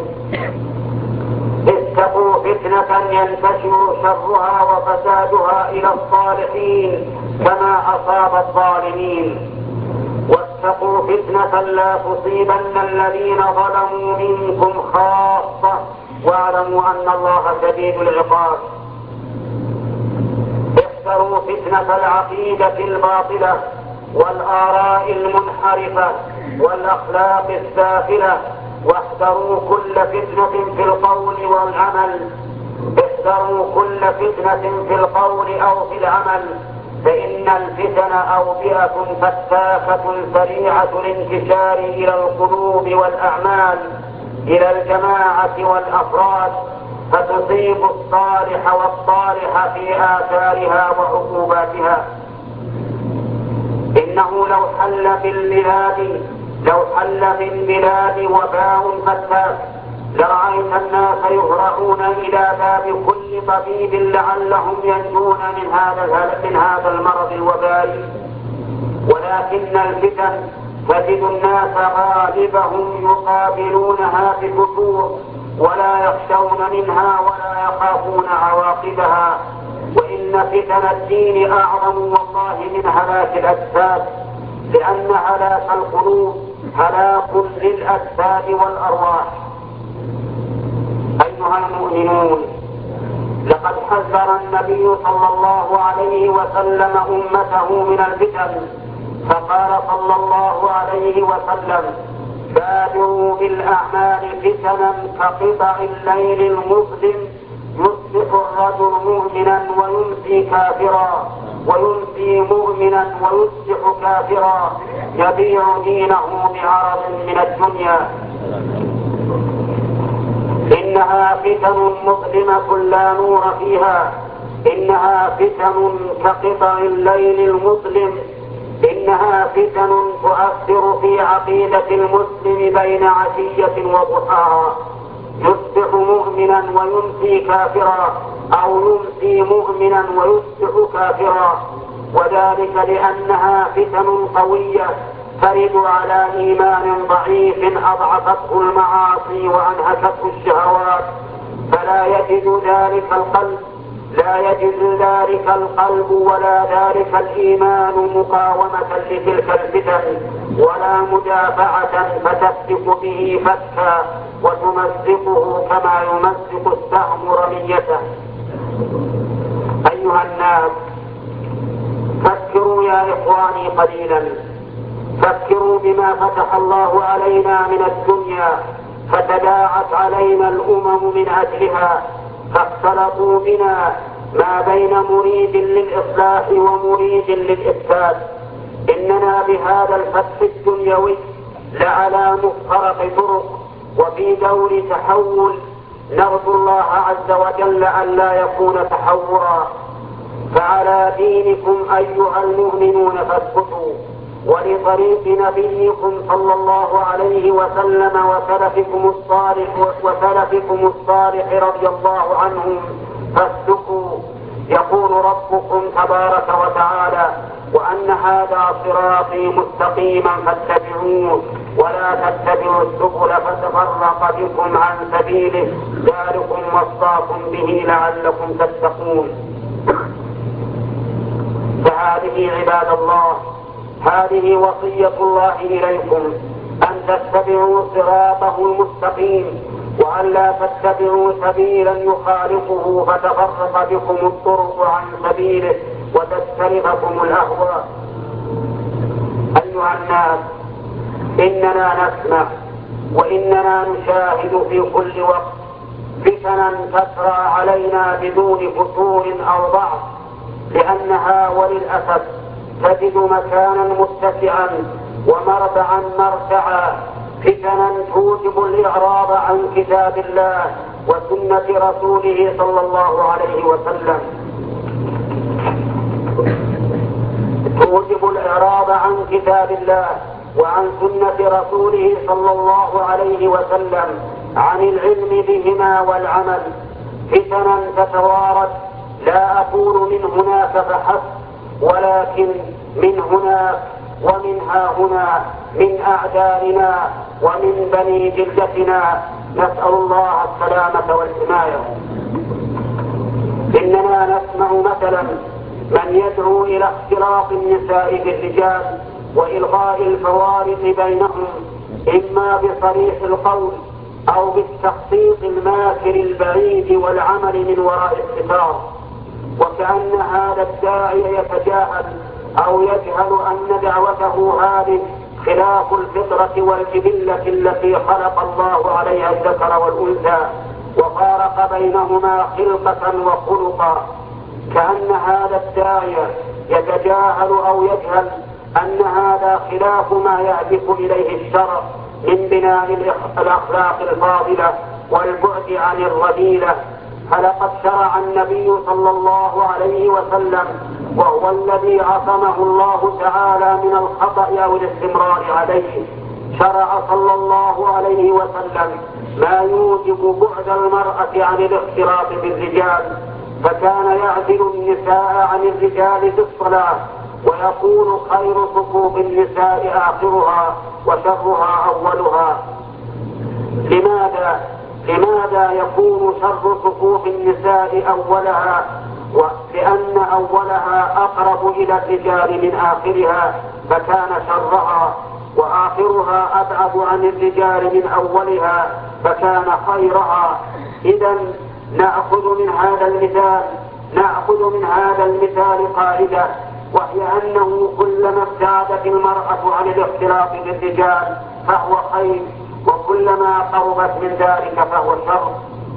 Speaker 1: اتقوا فتنة ينتشر شرها وفسادها إلى الصالحين كما أصاب الظالمين. واتقوا فتنة لا تصيبن الذين ظلموا منكم خاصة واعلموا أن الله شديد العقاب. احذروا فتنة العقيدة الباطلة والآراء المنحرفة والأخلاق السافلة. واحذروا كل فتنة في القول والعمل. احذروا كل فتنة في القول أو في العمل فإن الفتن أوبئة فتاكة سريعة الانتشار إلى القلوب والأعمال إلى الجماعة والأفراد فتصيب الصالح والصالح في آثارها وعقوباتها. إنه لو حل بالبلاد وباء فتاك لرأيت الناس يهرعون إلى باب كل طبيب لعلهم ينجون من هذا المرض الوبائي. ولكن الفتن تجد الناس غالبهم يقابلونها بفتور ولا يخشون منها ولا يخافون عواقبها. وإن فتن الدين أعظم والله من هلاك الأجساد لأن هلاك القلوب هلاك للأجساد والأرواح. أيها المؤمنون لقد حذر النبي صلى الله عليه وسلم أمته من الفتن فقال صلى الله عليه وسلم بادروا بالأعمال فتنا كقطع الليل المظلم يصبح الرجل مؤمنا ويمسي كافرا ويمسي مؤمنا ويصبح كافرا يبيع دينه بعرض من الدنيا. إنها فتن مظلمة لا نور فيها. إنها فتن كقطع الليل المظلم. إنها فتن تؤثر في عقيدة المسلم بين عشية وضحاها. يصبح مؤمنا ويمسي كافرا أو يمسي مؤمنا ويصبح كافرا. وذلك لأنها فتن قوية ترد على إيمان ضعيف أضعفته المعاصي وأنهكته الشهوات فلا يجد ذلك القلب لا يجد ذلك القلب ولا ذلك الإيمان مقاومة لتلك الفتن ولا مدافعة فتفتك به فتكا وتمزقه كما يمزق السهم رميته. أيها الناس، فكروا يا إخواني قليلا، فكروا بما فتح الله علينا من الدنيا فتداعت علينا الأمم من أجلها، فاختلطوا بنا ما بين مريد للإصلاح ومريد للإفساد. إننا بهذا الفتح الدنيوي لعلى مفترق طرق وفي دور تحول، نرجو الله عز وجل أن لا يكون تحورا. فعلى دينكم أيها المؤمنون فاثبتوا، ولطريق نبيكم صلى الله عليه وسلم وسلفكم الصالح رضي الله عنهم فاسلكوا. يقول ربكم تبارك وتعالى: وأن هذا صراطي مستقيما فاتبعوه ولا تتبعوا السبل فتفرق بكم عن سبيله ذلكم وصاكم به لعلكم تتقون. فهذه عباد الله، هذه وصية الله إليكم، أن تتبعوا صراطه المستقيم وأن لا تتبعوا سبيلا يخالفه فتفرق بكم الطرق عن سبيله وتسترقكم الأهواء. أيها الناس، إننا نسمع وإننا نشاهد في كل وقت فتنا تسرى علينا بدون فتور أو ضعف، لأنها وللأسف تجد مكانا متسعا ومرتعا مرتعا، فتنا توجب الإعراض عن كتاب الله وسنة رسوله صلى الله عليه وسلم، توجب الإعراض عن كتاب الله وعن سنة رسوله صلى الله عليه وسلم، عن العلم بهما والعمل. فتنا تتوارد، لا أقول من هناك فحسب، ولكن من هناك ومن ها هنا، من أعدائنا ومن بني جلدتنا، نسأل الله السلامة والحماية. إننا نسمع مثلا من يدعو إلى اختلاط النساء بالرجال وإلغاء الفوارق بينهم، إما بصريح القول أو بالتخطيط الماكر البعيد والعمل من وراء الستار، وكأن هذا الداعي يتجاهل أو يجهل أن دعوته هذه خلاف الفطرة والجبلة التي خلق الله عليها الذكر والأنثى وفارق بينهما خلقة وخلقا. كأن هذا الداعي يتجاهل أو يجهل أن هذا خلاف ما يهدف إليه الشرع من بناء الأخلاق الفاضلة والبعد عن الرذيلة. فلقد شرع النبي صلى الله عليه وسلم، وهو الذي عصمه الله تعالى من الخطأ أو الاستمرار عليه، شرع صلى الله عليه وسلم ما يوجب بعد المرأة عن الاختلاط بالرجال، فكان يعدل النساء عن الرجال في الصلاة، ويقول: خير صفوف النساء آخرها وشرها أولها. لماذا يكون شر صفوف النساء أولها؟ لأن أولها أقرب إلى الرجال من آخرها فكان شرها، وآخرها أبعد عن الرجال من أولها فكان خيرها. إذا نأخذ من هذا المثال قاعدة، وهي أنه كلما ابتعدت المرأة عن الاختلاط بالرجال فهو خير، وكلما قربت من ذلك فهو شر.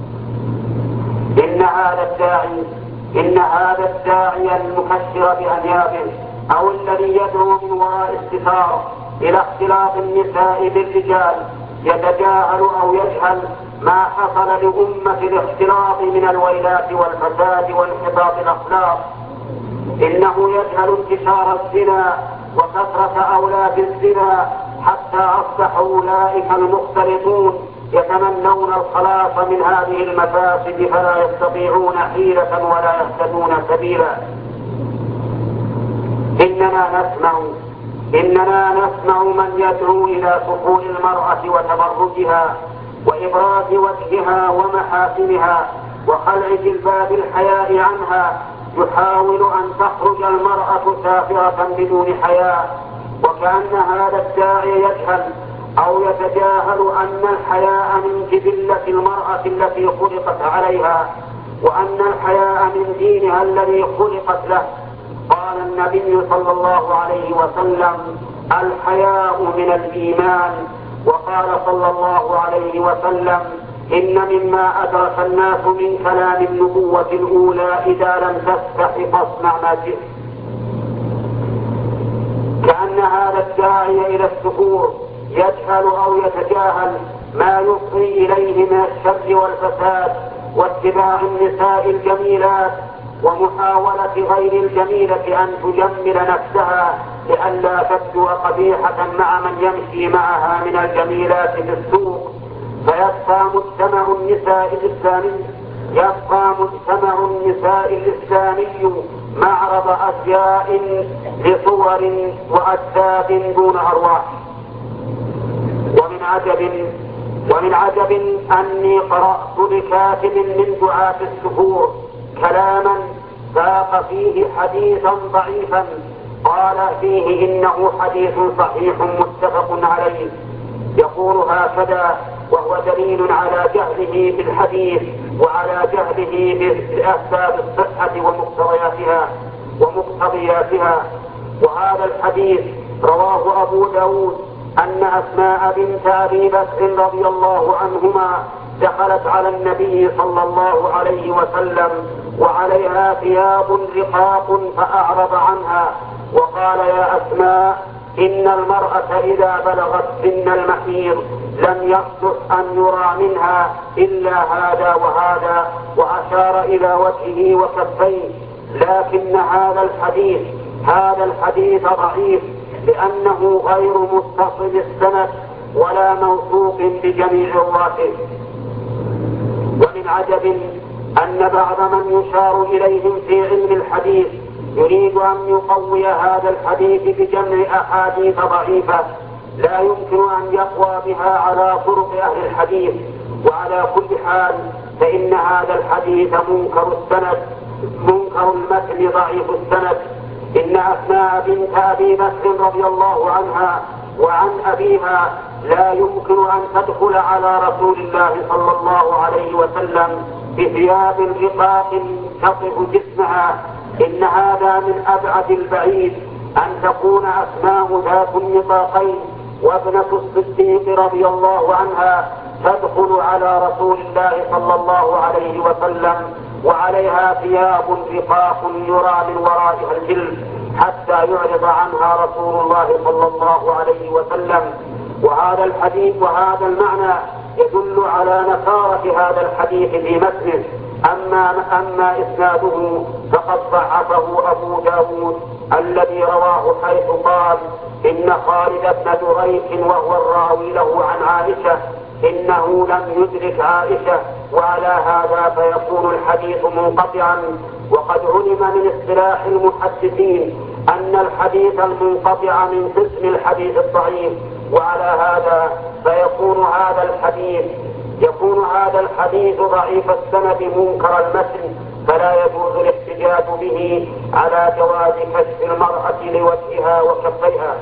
Speaker 1: إن هذا الداعي المكشر بأنيابه أو الذي يدعو من وراء الستار إلى اختلاط النساء بالرجال يتجاهل أو يجهل ما حصل لأمة الاختلاط من الويلات والفساد وانحطاط الأخلاق. إنه يجهل انتشار الزنا وكثرة أولاد الزنا حتى أصبح أولئك المختلطون يتمنون الخلاص من هذه المفاسد فلا يستطيعون حيلة ولا يهتدون سبيلا. إننا نسمع من يدعو إلى سفول المرأة وتبرجها وإبراز وجهها ومحاسنها وخلع جلباب الحياء عنها يحاول أن تخرج المرأة سافرة بدون حياء، وكأن هذا الداعي يجهل أو يتجاهل أن الحياء من جبلة المرأة التي خلقت عليها، وأن الحياء من دينها الذي خلقت له. قال النبي صلى الله عليه وسلم: الحياء من الإيمان. وقال صلى الله عليه وسلم: إن مما أدرك الناس من كلام النبوة الأولى: إذا لم تستح فاصنع ما شئت. كأن هذا الداعي إلى السفور يجهل أو يتجاهل ما يفضي إليه من الشر والفساد واتباع النساء الجميلات ومحاولة غير الجميلة أن تجمل نفسها لئلا تبدو قبيحة مع من يمشي معها من الجميلات في السوق، فيبقى مجتمع النساء الإسلامي معرض أشياء لصور وأجساد دون أرواح. ومن عجب أني قرأت لكاتب من دعاة السفور كلاما ساق فيه حديثا ضعيفا قال فيه إنه حديث صحيح متفق عليه، يقول هكذا، وهو دليل على جهله بالحديث وعلى جهله بأسباب الصحة ومقتضياتها. وهذا الحديث رواه أبو داود أن أسماء بنت أبي بكر رضي الله عنهما دخلت على النبي صلى الله عليه وسلم وعليها ثياب رقاق فأعرض عنها وقال: يا أسماء، إن المرأة إذا بلغت سن المحيض لم يصلح أن يرى منها إلا هذا وهذا، وأشار إلى وجهه وكفيه. لكن هذا الحديث ضعيف لأنه غير متصل السند ولا موثوق بجميع رواته. ومن عجب أن بعض من يشار إليهم في علم الحديث يريد أن يقوي هذا الحديث بجمع أحاديث ضعيفة لا يمكن أن يقوى بها على طرق أهل الحديث. وعلى كل حال فإن هذا الحديث منكر المتن ضعيف السند. إن أسماء بنت أبي بكر رضي الله عنها وعن أبيها لا يمكن أن تدخل على رسول الله صلى الله عليه وسلم بثياب رقاق تصف جسمها. إن هذا من أبعد البعيد أن تكون أسماء ذات النطاقين وابنة الصديق رضي الله عنها تدخل على رسول الله صلى الله عليه وسلم وعليها ثياب رقاق يرى من ورائها الجلد حتى يعرض عنها رسول الله صلى الله عليه وسلم. وهذا الحديث وهذا المعنى يدل على نكارة هذا الحديث في متنه. أما إسناده فقد ضعفه أبو داود الذي رواه حيث قال: إن خالد بن دريك وهو الراوي له عن عائشة إنه لم يدرك عائشة، وعلى هذا فيكون الحديث منقطعا. وقد علم من اصطلاح المحدثين أن الحديث المنقطع من قسم الحديث الضعيف، وعلى هذا فيكون هذا الحديث ضعيف السند منكر المتن، فلا يجوز الاحتجاج به على جواز كشف المرأة لوجهها وكفيها.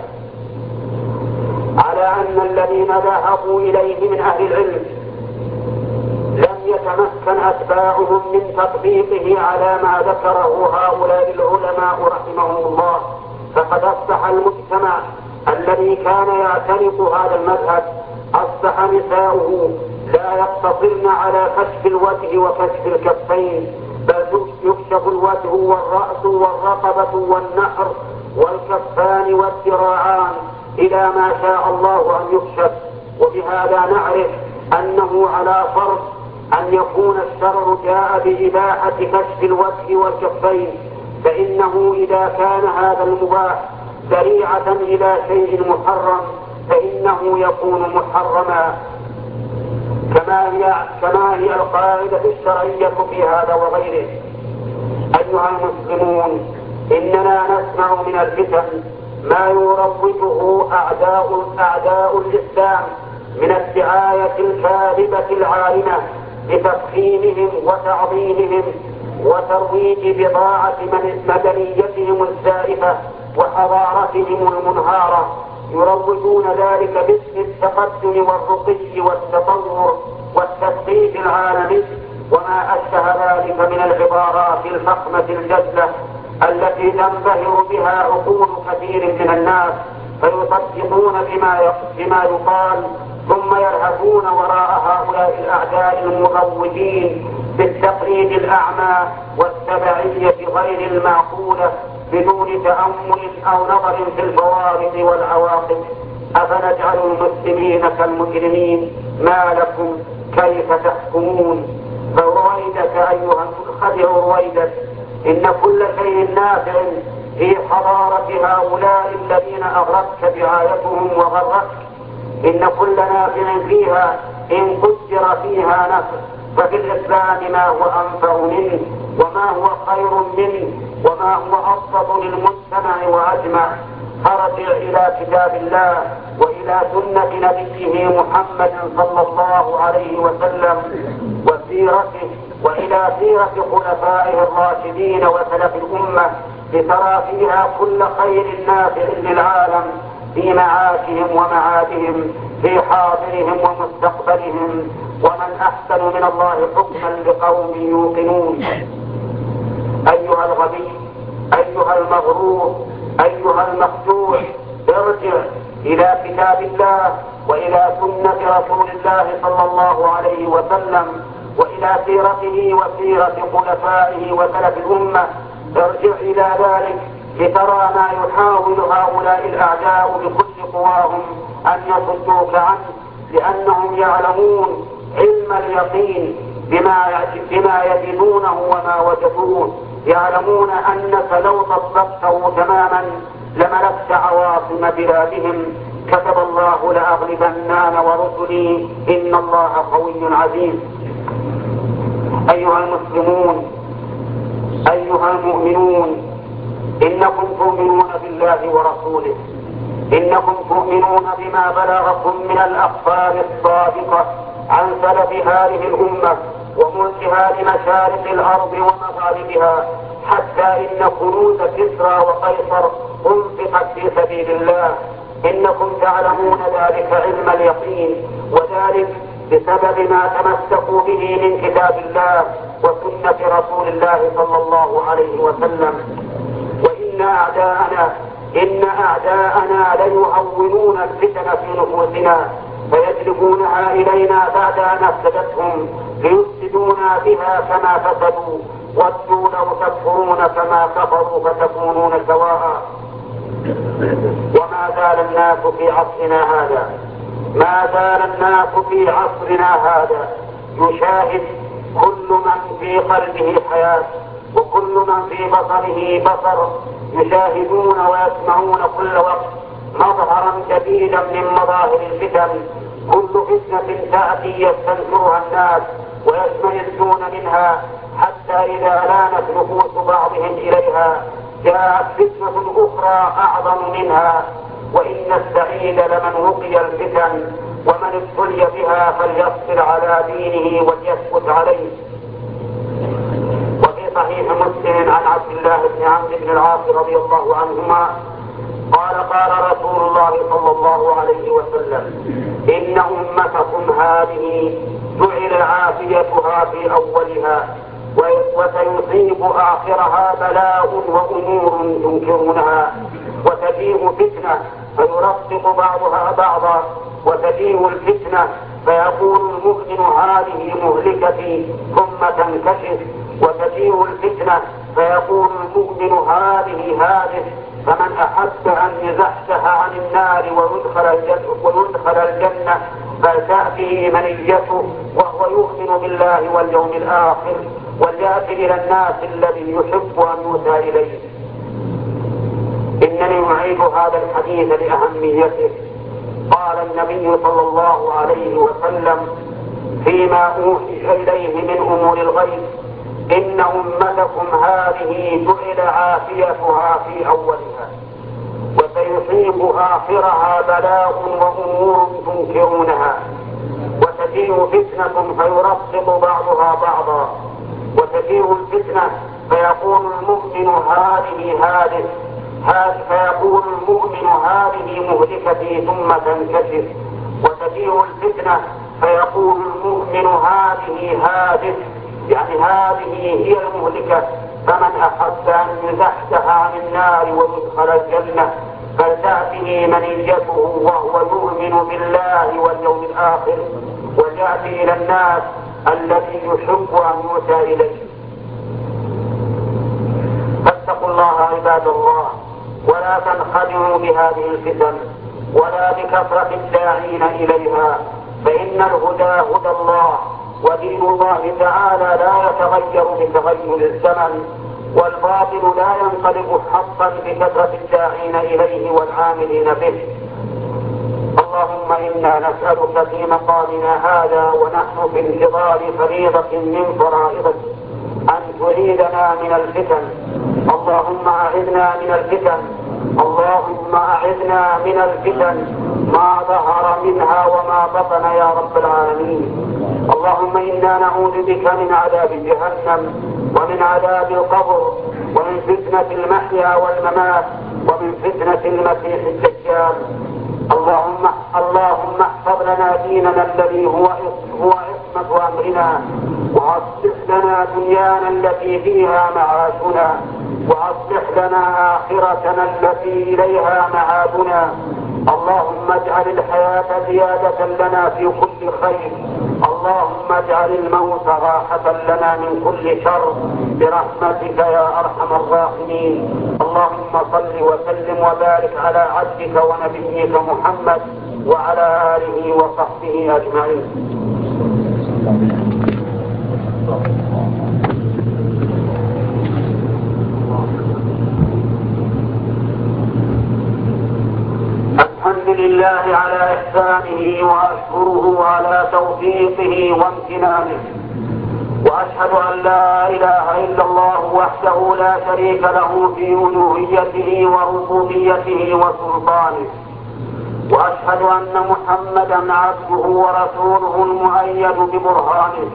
Speaker 1: على أن الذين ذهبوا إليه من أهل العلم لم يتمكن أتباعهم من تطبيقه على ما ذكره هؤلاء العلماء رحمهم الله، فقد أصبح المجتمع الذي كان يعتنق هذا المذهب أصبح نساؤه لا يقتصرن على كشف الوجه وكشف الكفين، بل يكشف الوجه والرأس والرقبة والنحر والكفان والذراعان إلى ما شاء الله أن يكشف. وبهذا نعرف أنه على فرض أن يكون الشرع جاء بإباحة كشف الوجه والكفين، فإنه إذا كان هذا المباح ذريعة إلى شيء محرم فإنه يكون محرما، كما هي القاعدة الشرعية في هذا وغيره. أيها المسلمون، إننا نسمع من الفتن ما يروجه أعداء الإسلام من الدعاية الكاذبة العارمة بتفخيمهم وتعظيمهم وترويج بضاعة مدنيتهم الزائفة وحضارتهم المنهارة، يروجون ذلك باسم التقدم والرقي والتطور والتثقيف العالمي وما أشبه ذلك من العبارات الفخمة الجزلة التي تنبهر بها عقول كثير من الناس، فيصدقون بما يقال، ثم يرهبون وراء هؤلاء الأعداء المروجين بالتقليد الأعمى والتبعية غير المعقولة بدون تأمل أو نظر في الفوارق والعواقب. أفنجعل المسلمين كالمجرمين؟ ما لكم كيف تحكمون؟ فرويدك أيها الخدع رويدك، إن كل شيء نافع في حضارة هؤلاء الذين أغرتك دعايتهم وغرتك، إن كل نافع فيها إن قدر فيها نفع، ففي الإسلام ما هو أنفع منه وما هو خير منه وما هو أبسط للمجتمع وأجمع. فارجع إلى كتاب الله وإلى سنة نبيه محمد صلى الله عليه وسلم وسيرته، وإلى سيرة خلفائه الراشدين وسلف الأمة، لترى فيها كل خير نافع للعالم في معاشهم ومعادهم، في حاضرهم ومستقبلهم. ومن أحسن من الله حكما لقوم يوقنون. أيها الغبي، أيها المغرور، أيها المخدوع، ارجع إلى كتاب الله وإلى سنة رسول الله صلى الله عليه وسلم وإلى سيرته وسيرة خلفائه وسلف الأمة. ارجع إلى ذلك لترى ما يحاول هؤلاء الأعداء بكل قواهم أن يصدوك عنه، لأنهم يعلمون علم اليقين بما يجدونه وما وجدوه، يعلمون أنك لو طبقته تماما لملكت عواصم بلادهم. كتب الله لأغلبن أنا ورسلي إن الله قوي عزيز. أيها المسلمون، أيها المؤمنون، إنكم تؤمنون بالله ورسوله، إنكم تؤمنون بما بلغكم من الأخبار الصادقة عن سلف هذه الأمة وملكها لمشارق الأرض ومغاربها، حتى إن كنوز كسرى وقيصر أنفقت في سبيل الله. إنكم تعلمون ذلك علم اليقين، وذلك بسبب ما تمسكوا به من كتاب الله وسنة رسول الله صلى الله عليه وسلم. إن أعداءنا ليهونون الفتن في نفوسنا فيجلبونها إلينا بعد أن أفسدتهم ليفسدونا بها كما فسدوا، ودوا لو تكفرون كما كفروا فتكونون سواء. وما زال الناس في عصرنا هذا، ما زال الناس في عصرنا هذا يشاهد كل من في قلبه حياة وكل من في بصره بصر، يشاهدون ويسمعون كل وقت مظهرا جديدا من مظاهر الفتن. كل فتنة تأتي يستنكرها الناس ويستمدون منها، حتى إذا لانت نفوس بعضهم إليها جاءت فتنة أخرى أعظم منها. وإن السعيد لمن وقي الفتن، ومن ابتلي بها فليصبر على دينه وليثبت عليه. وفي صحيح مسلم عن عبد الله بن عمرو بن العاص رضي الله عنهما قال رسول الله صلى الله عليه وسلم: إن أمتكم هذه جعل عافيتها في أولها وسيصيب آخرها بلاء وأمور تنكرونها، وتجيء فتنة فيرفق بعضها بعضا، وتجيء الفتنة فيقول المؤمن هذه مهلكتي ثم تنكشف، وتجيء الفتنة فيقول المؤمن هذه، فمن أحب أن يزحزح عن النار ويدخل الجنة فلتأتيه منيته وهو يؤمن بالله واليوم الآخر، وليأتي إلى الناس الذي يحب أن يؤتى إليه. إنني أعيد هذا الحديث لأهميته. قال النبي صلى الله عليه وسلم فيما أوحي إليه من أمور الغيب: إن أمتكم هذه جعل عافيتها في أولها وسيصيب آخرها بلاء وأمور تنكرونها، وتجيء فتنة فيربط بعضها بعضا، وتجيء الفتنة فيقول المؤمن هذه مهلكتي ثم تنكشف، وتجيء الفتنة فيقول المؤمن هذه هادف، يعني هذه هي المهلكة، فمن أحب أن يزحزح عن النار ويدخل الجنة فلتأته منيته وهو يؤمن بالله واليوم الآخر، ويأتي إلى الناس الذي يحب أن يؤتى إليه. فاتقوا الله عباد الله، ولا تنخدعوا بهذه الفتن ولا بكثرة الداعين إليها، فإن الهدى هدى الله، ودين الله تعالى لا يتغير بتغير الزمن، والباطل لا ينقلب حقا بكثرة الداعين إليه والعاملين به. اللهم إنا نسألك في مقامنا هذا ونحن في انتظار فريضة من فرائضك أن تعيذنا من الفتن. اللهم أعذنا من الفتن، اللهم أعذنا من الفتن ما ظهر منها وما بطن يا رب العالمين. اللهم إنا نعوذ بك من عذاب جهنم ومن عذاب القبر ومن فتنة المحيا والممات ومن فتنة المسيح الدجال. اللهم احفظ لنا ديننا الذي هو عصمة أمرنا، وأصلح لنا دنيانا التي فيها معاشنا، وأصلح لنا آخرتنا التي إليها معادنا. اللهم اجعل الحياة زيادة لنا في كل خير، اللهم اجعل الموت راحة لنا من كل شر برحمتك يا أرحم الراحمين. اللهم صل وسلم وبارك على عبدك ونبيك محمد وعلى آله وصحبه أجمعين. الحمد لله على إحسانه وأشكره على توفيقه وامتنانه، وأشهد أن لا إله إلا الله وحده لا شريك له في ألوهيته وربوبيته وسلطانه، وأشهد أن محمدا عبده ورسوله المؤيد ببرهانه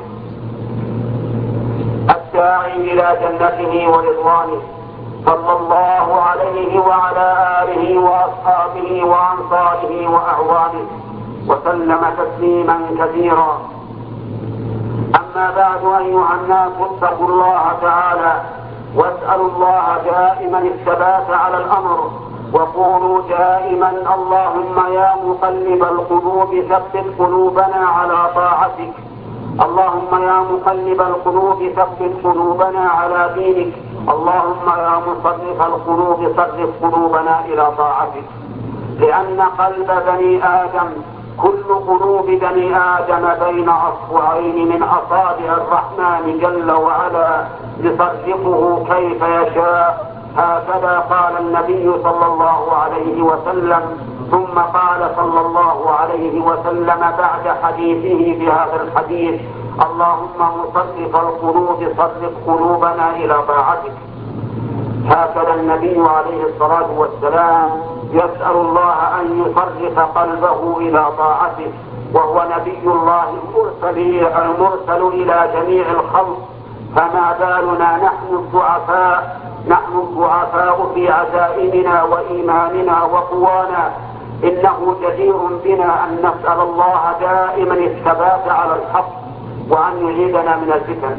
Speaker 1: الداعي إلى جنته ورضوانه، صلى الله عليه وعلى آله وأصحابه وأنصاره وأعوانه وسلم تسليما كثيرا. أما بعد أيها الناس، اتقوا الله تعالى واسألوا الله دائما الثبات على الأمر، وقولوا دائما اللهم يا مقلب القلوب ثبت قلوبنا على طاعتك، اللهم يا مقلب القلوب ثبت قلوبنا على دينك، اللهم يا مصرف القلوب صرف قلوبنا إلى طاعتك. لأن قلب بني آدم، كل قلوب بني آدم بين أصبعين من أصابع الرحمن جل وعلا يصرفه كيف يشاء، هكذا قال النبي صلى الله عليه وسلم. ثم قال صلى الله عليه وسلم بعد حديثه بهذا الحديث: اللهم مصرف القلوب صرف قلوبنا إلى طاعتك. هكذا النبي عليه الصلاة والسلام يسأل الله أن يصرف قلبه إلى طاعته، وهو نبي الله المرسل إلى جميع الخلق، فما بالنا نحن الضعفاء في عزائمنا وإيماننا وقوانا. إنه جدير بنا أن نسأل الله دائما الثبات على الحق وأن يعيذنا من الفتن.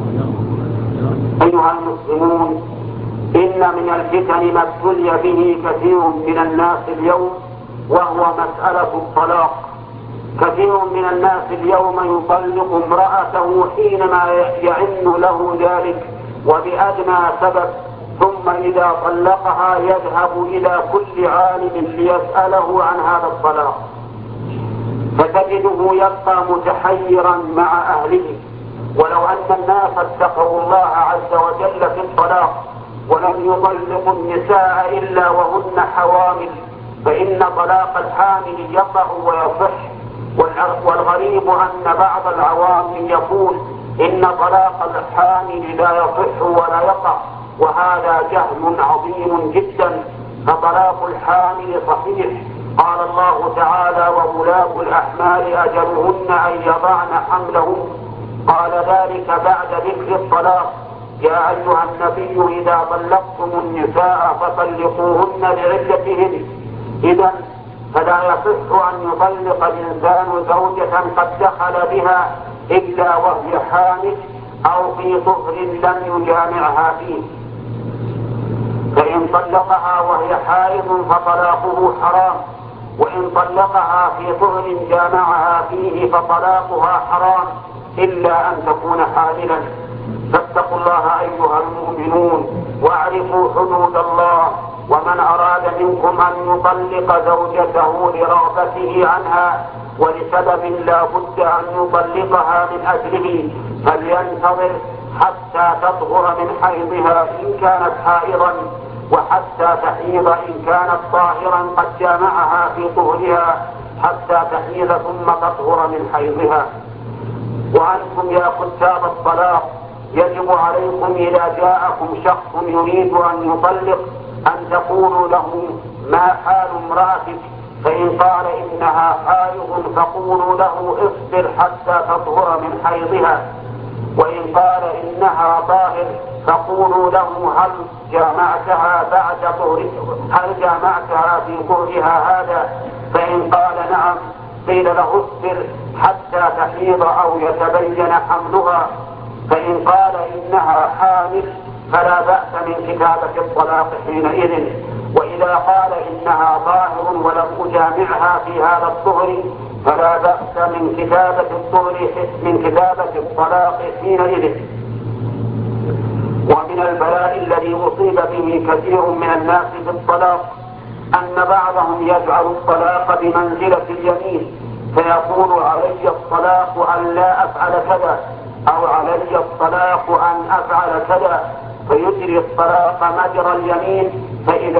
Speaker 1: أيها المسلمون، إن من الفتن ما ابتلي به كثير من الناس اليوم، وهو مسألة الطلاق. كثير من الناس اليوم يطلق امرأته حينما يعن له ذلك وبأدنى سبب، ثم إذا طلقها يذهب إلى كل عالم ليسأله عن هذا الطلاق، فتجده يبقى متحيرا مع أهله. ولو أن الناس اتقوا الله عز وجل في الطلاق ولم يطلقوا النساء إلا وهن حوامل، فإن طلاق الحامل يقع ويصح. والغريب أن بعض العوام يقول إن طلاق الحامل لا يصح ولا يقع، وهذا جهل عظيم جدا. فطلاق الحامل صحيح، قال الله تعالى: وأولاة الأحمال أجلهن أن يضعن حملهن. قال ذلك بعد ذكر الطلاق: يا أيها النبي إذا طلقتم النساء فطلقوهن لعدتهن. إذن فلا يصح أن يطلق الإنسان زوجة قد دخل بها إلا وهي حامل أو في طهر لم يجامعها فيه، فإن طلقها وهي حائض فطلاقه حرام، وإن طلقها في طهر جامعها فيه فطلاقها حرام إلا أن تكون حاملا. فاتقوا الله أيها المؤمنون واعرفوا حدود الله. ومن أراد منكم أن يطلق زوجته لرغبته عنها ولسبب لا بد أن يطلقها من أجله فلينتظر حتى تطهر من حيضها إن كانت حائضا، وحتى تحيض إن كانت طاهرا قد جامعها في طهرها حتى تحيض ثم تطهر من حيضها. وأنتم يا كتاب الطلاق يجب عليكم إذا جاءكم شخص يريد أن يطلق أن تقولوا له: ما حال امرأتك؟ فإن قال إنها حائض فقولوا له: اصبر حتى تطهر من حيضها. وإن قال إنها طاهر فقولوا له: هل جامعتها في طهرها هذا؟ فإن قال نعم قيل له: اصبر حتى تحيض أو يتبين حملها. فإن قال إنها حامل فلا بأس من كتابة الطلاق حينئذ. وإذا قال إنها طاهر ولم أجامعها في هذا الطهر فلا بأس من كتابة الطلاق حينئذ. ومن البلاء الذي أصيب به كثير من الناس بالطلاق أن بعضهم يجعل الطلاق بمنزلة اليمين، فيقول: علي الطلاق أن لا أفعل كذا، أو علي الطلاق أن أفعل كذا، فيجري الطلاق مجرى اليمين.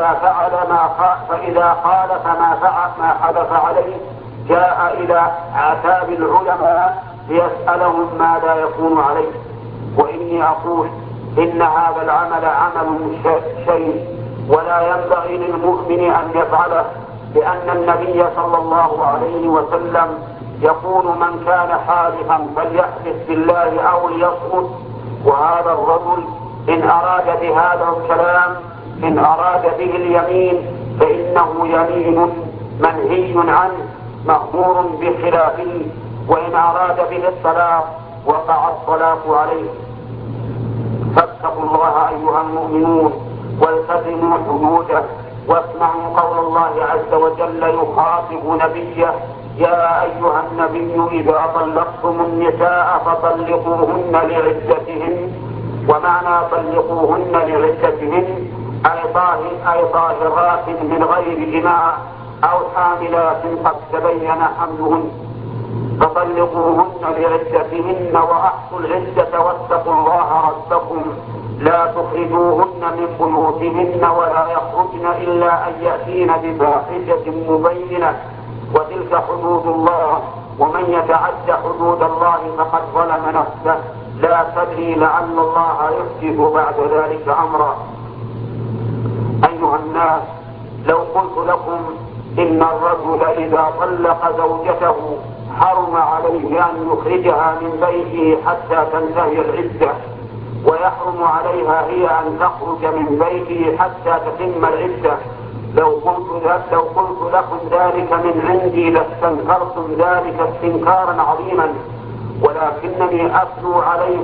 Speaker 1: فإذا خالف ما حدث عليه جاء إلى عتاب العلماء ليسألهم ماذا يكون عليه. وإني أقول إن هذا العمل عمل شيء ولا ينبغي للمؤمن أن يفعله، لأن النبي صلى الله عليه وسلم يقول: من كان حالفا فليحلف بالله أو ليصمت. وهذا الرجل إن أراد بهذا الكلام إن أراد به اليمين فإنه يمين منهي عنه مأمور بخلافه، وإن أراد به الطلاق وقع الطلاق عليه. فاتقوا الله أيها المؤمنون والتزموا حدوده، واسمعوا قول الله عز وجل يخاطب نبيه: يا أيها النبي إذا طلقتم النساء فطلقوهن لعدتهن. ومعنى طلقوهن لعدتهن أي طاهرات من غير جماع أو حاملات قد تبين حملهن، فطلقوهن لعدتهن وأحصوا العدة واتقوا الله ربكم لا تخرجوهن من بيوتهن ولا يخرجن إلا أن يأتين بفاحشة مبينة، وتلك حدود الله، ومن يتعد حدود الله فقد ظلم نفسه، لا تدري لعل الله يحدث بعد ذلك أمرا. أيها الناس، لو قلت لكم إن الرجل إذا طلق زوجته حرم عليه أن يخرجها من بيته حتى تنتهي العدة، ويحرم عليها هي أن تخرج من بيته حتى تتم العدة، لو قلت لكم ذلك من عندي لاستنكرتم ذلك استنكارا عظيما، ولكنني أتلو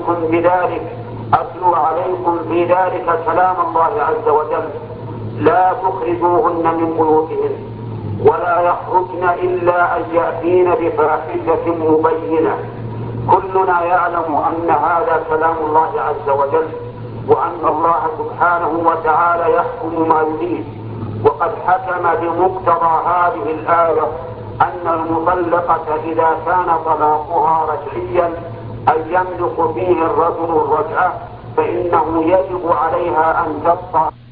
Speaker 1: عليكم في ذلك كلام الله عز وجل: لا تخرجوهن من بيوتهن ولا يخرجن إلا أن يأتين بفاحشة مبينة. كلنا يعلم أن هذا كلام الله عز وجل، وأن الله سبحانه وتعالى يحكم ما يريد، وقد حكم بمقتضى هذه الآية أن المطلقة إذا كان طلاقها رجعيا أي يملك فيه الرجل الرجعة فإنه يجب عليها أن تبقى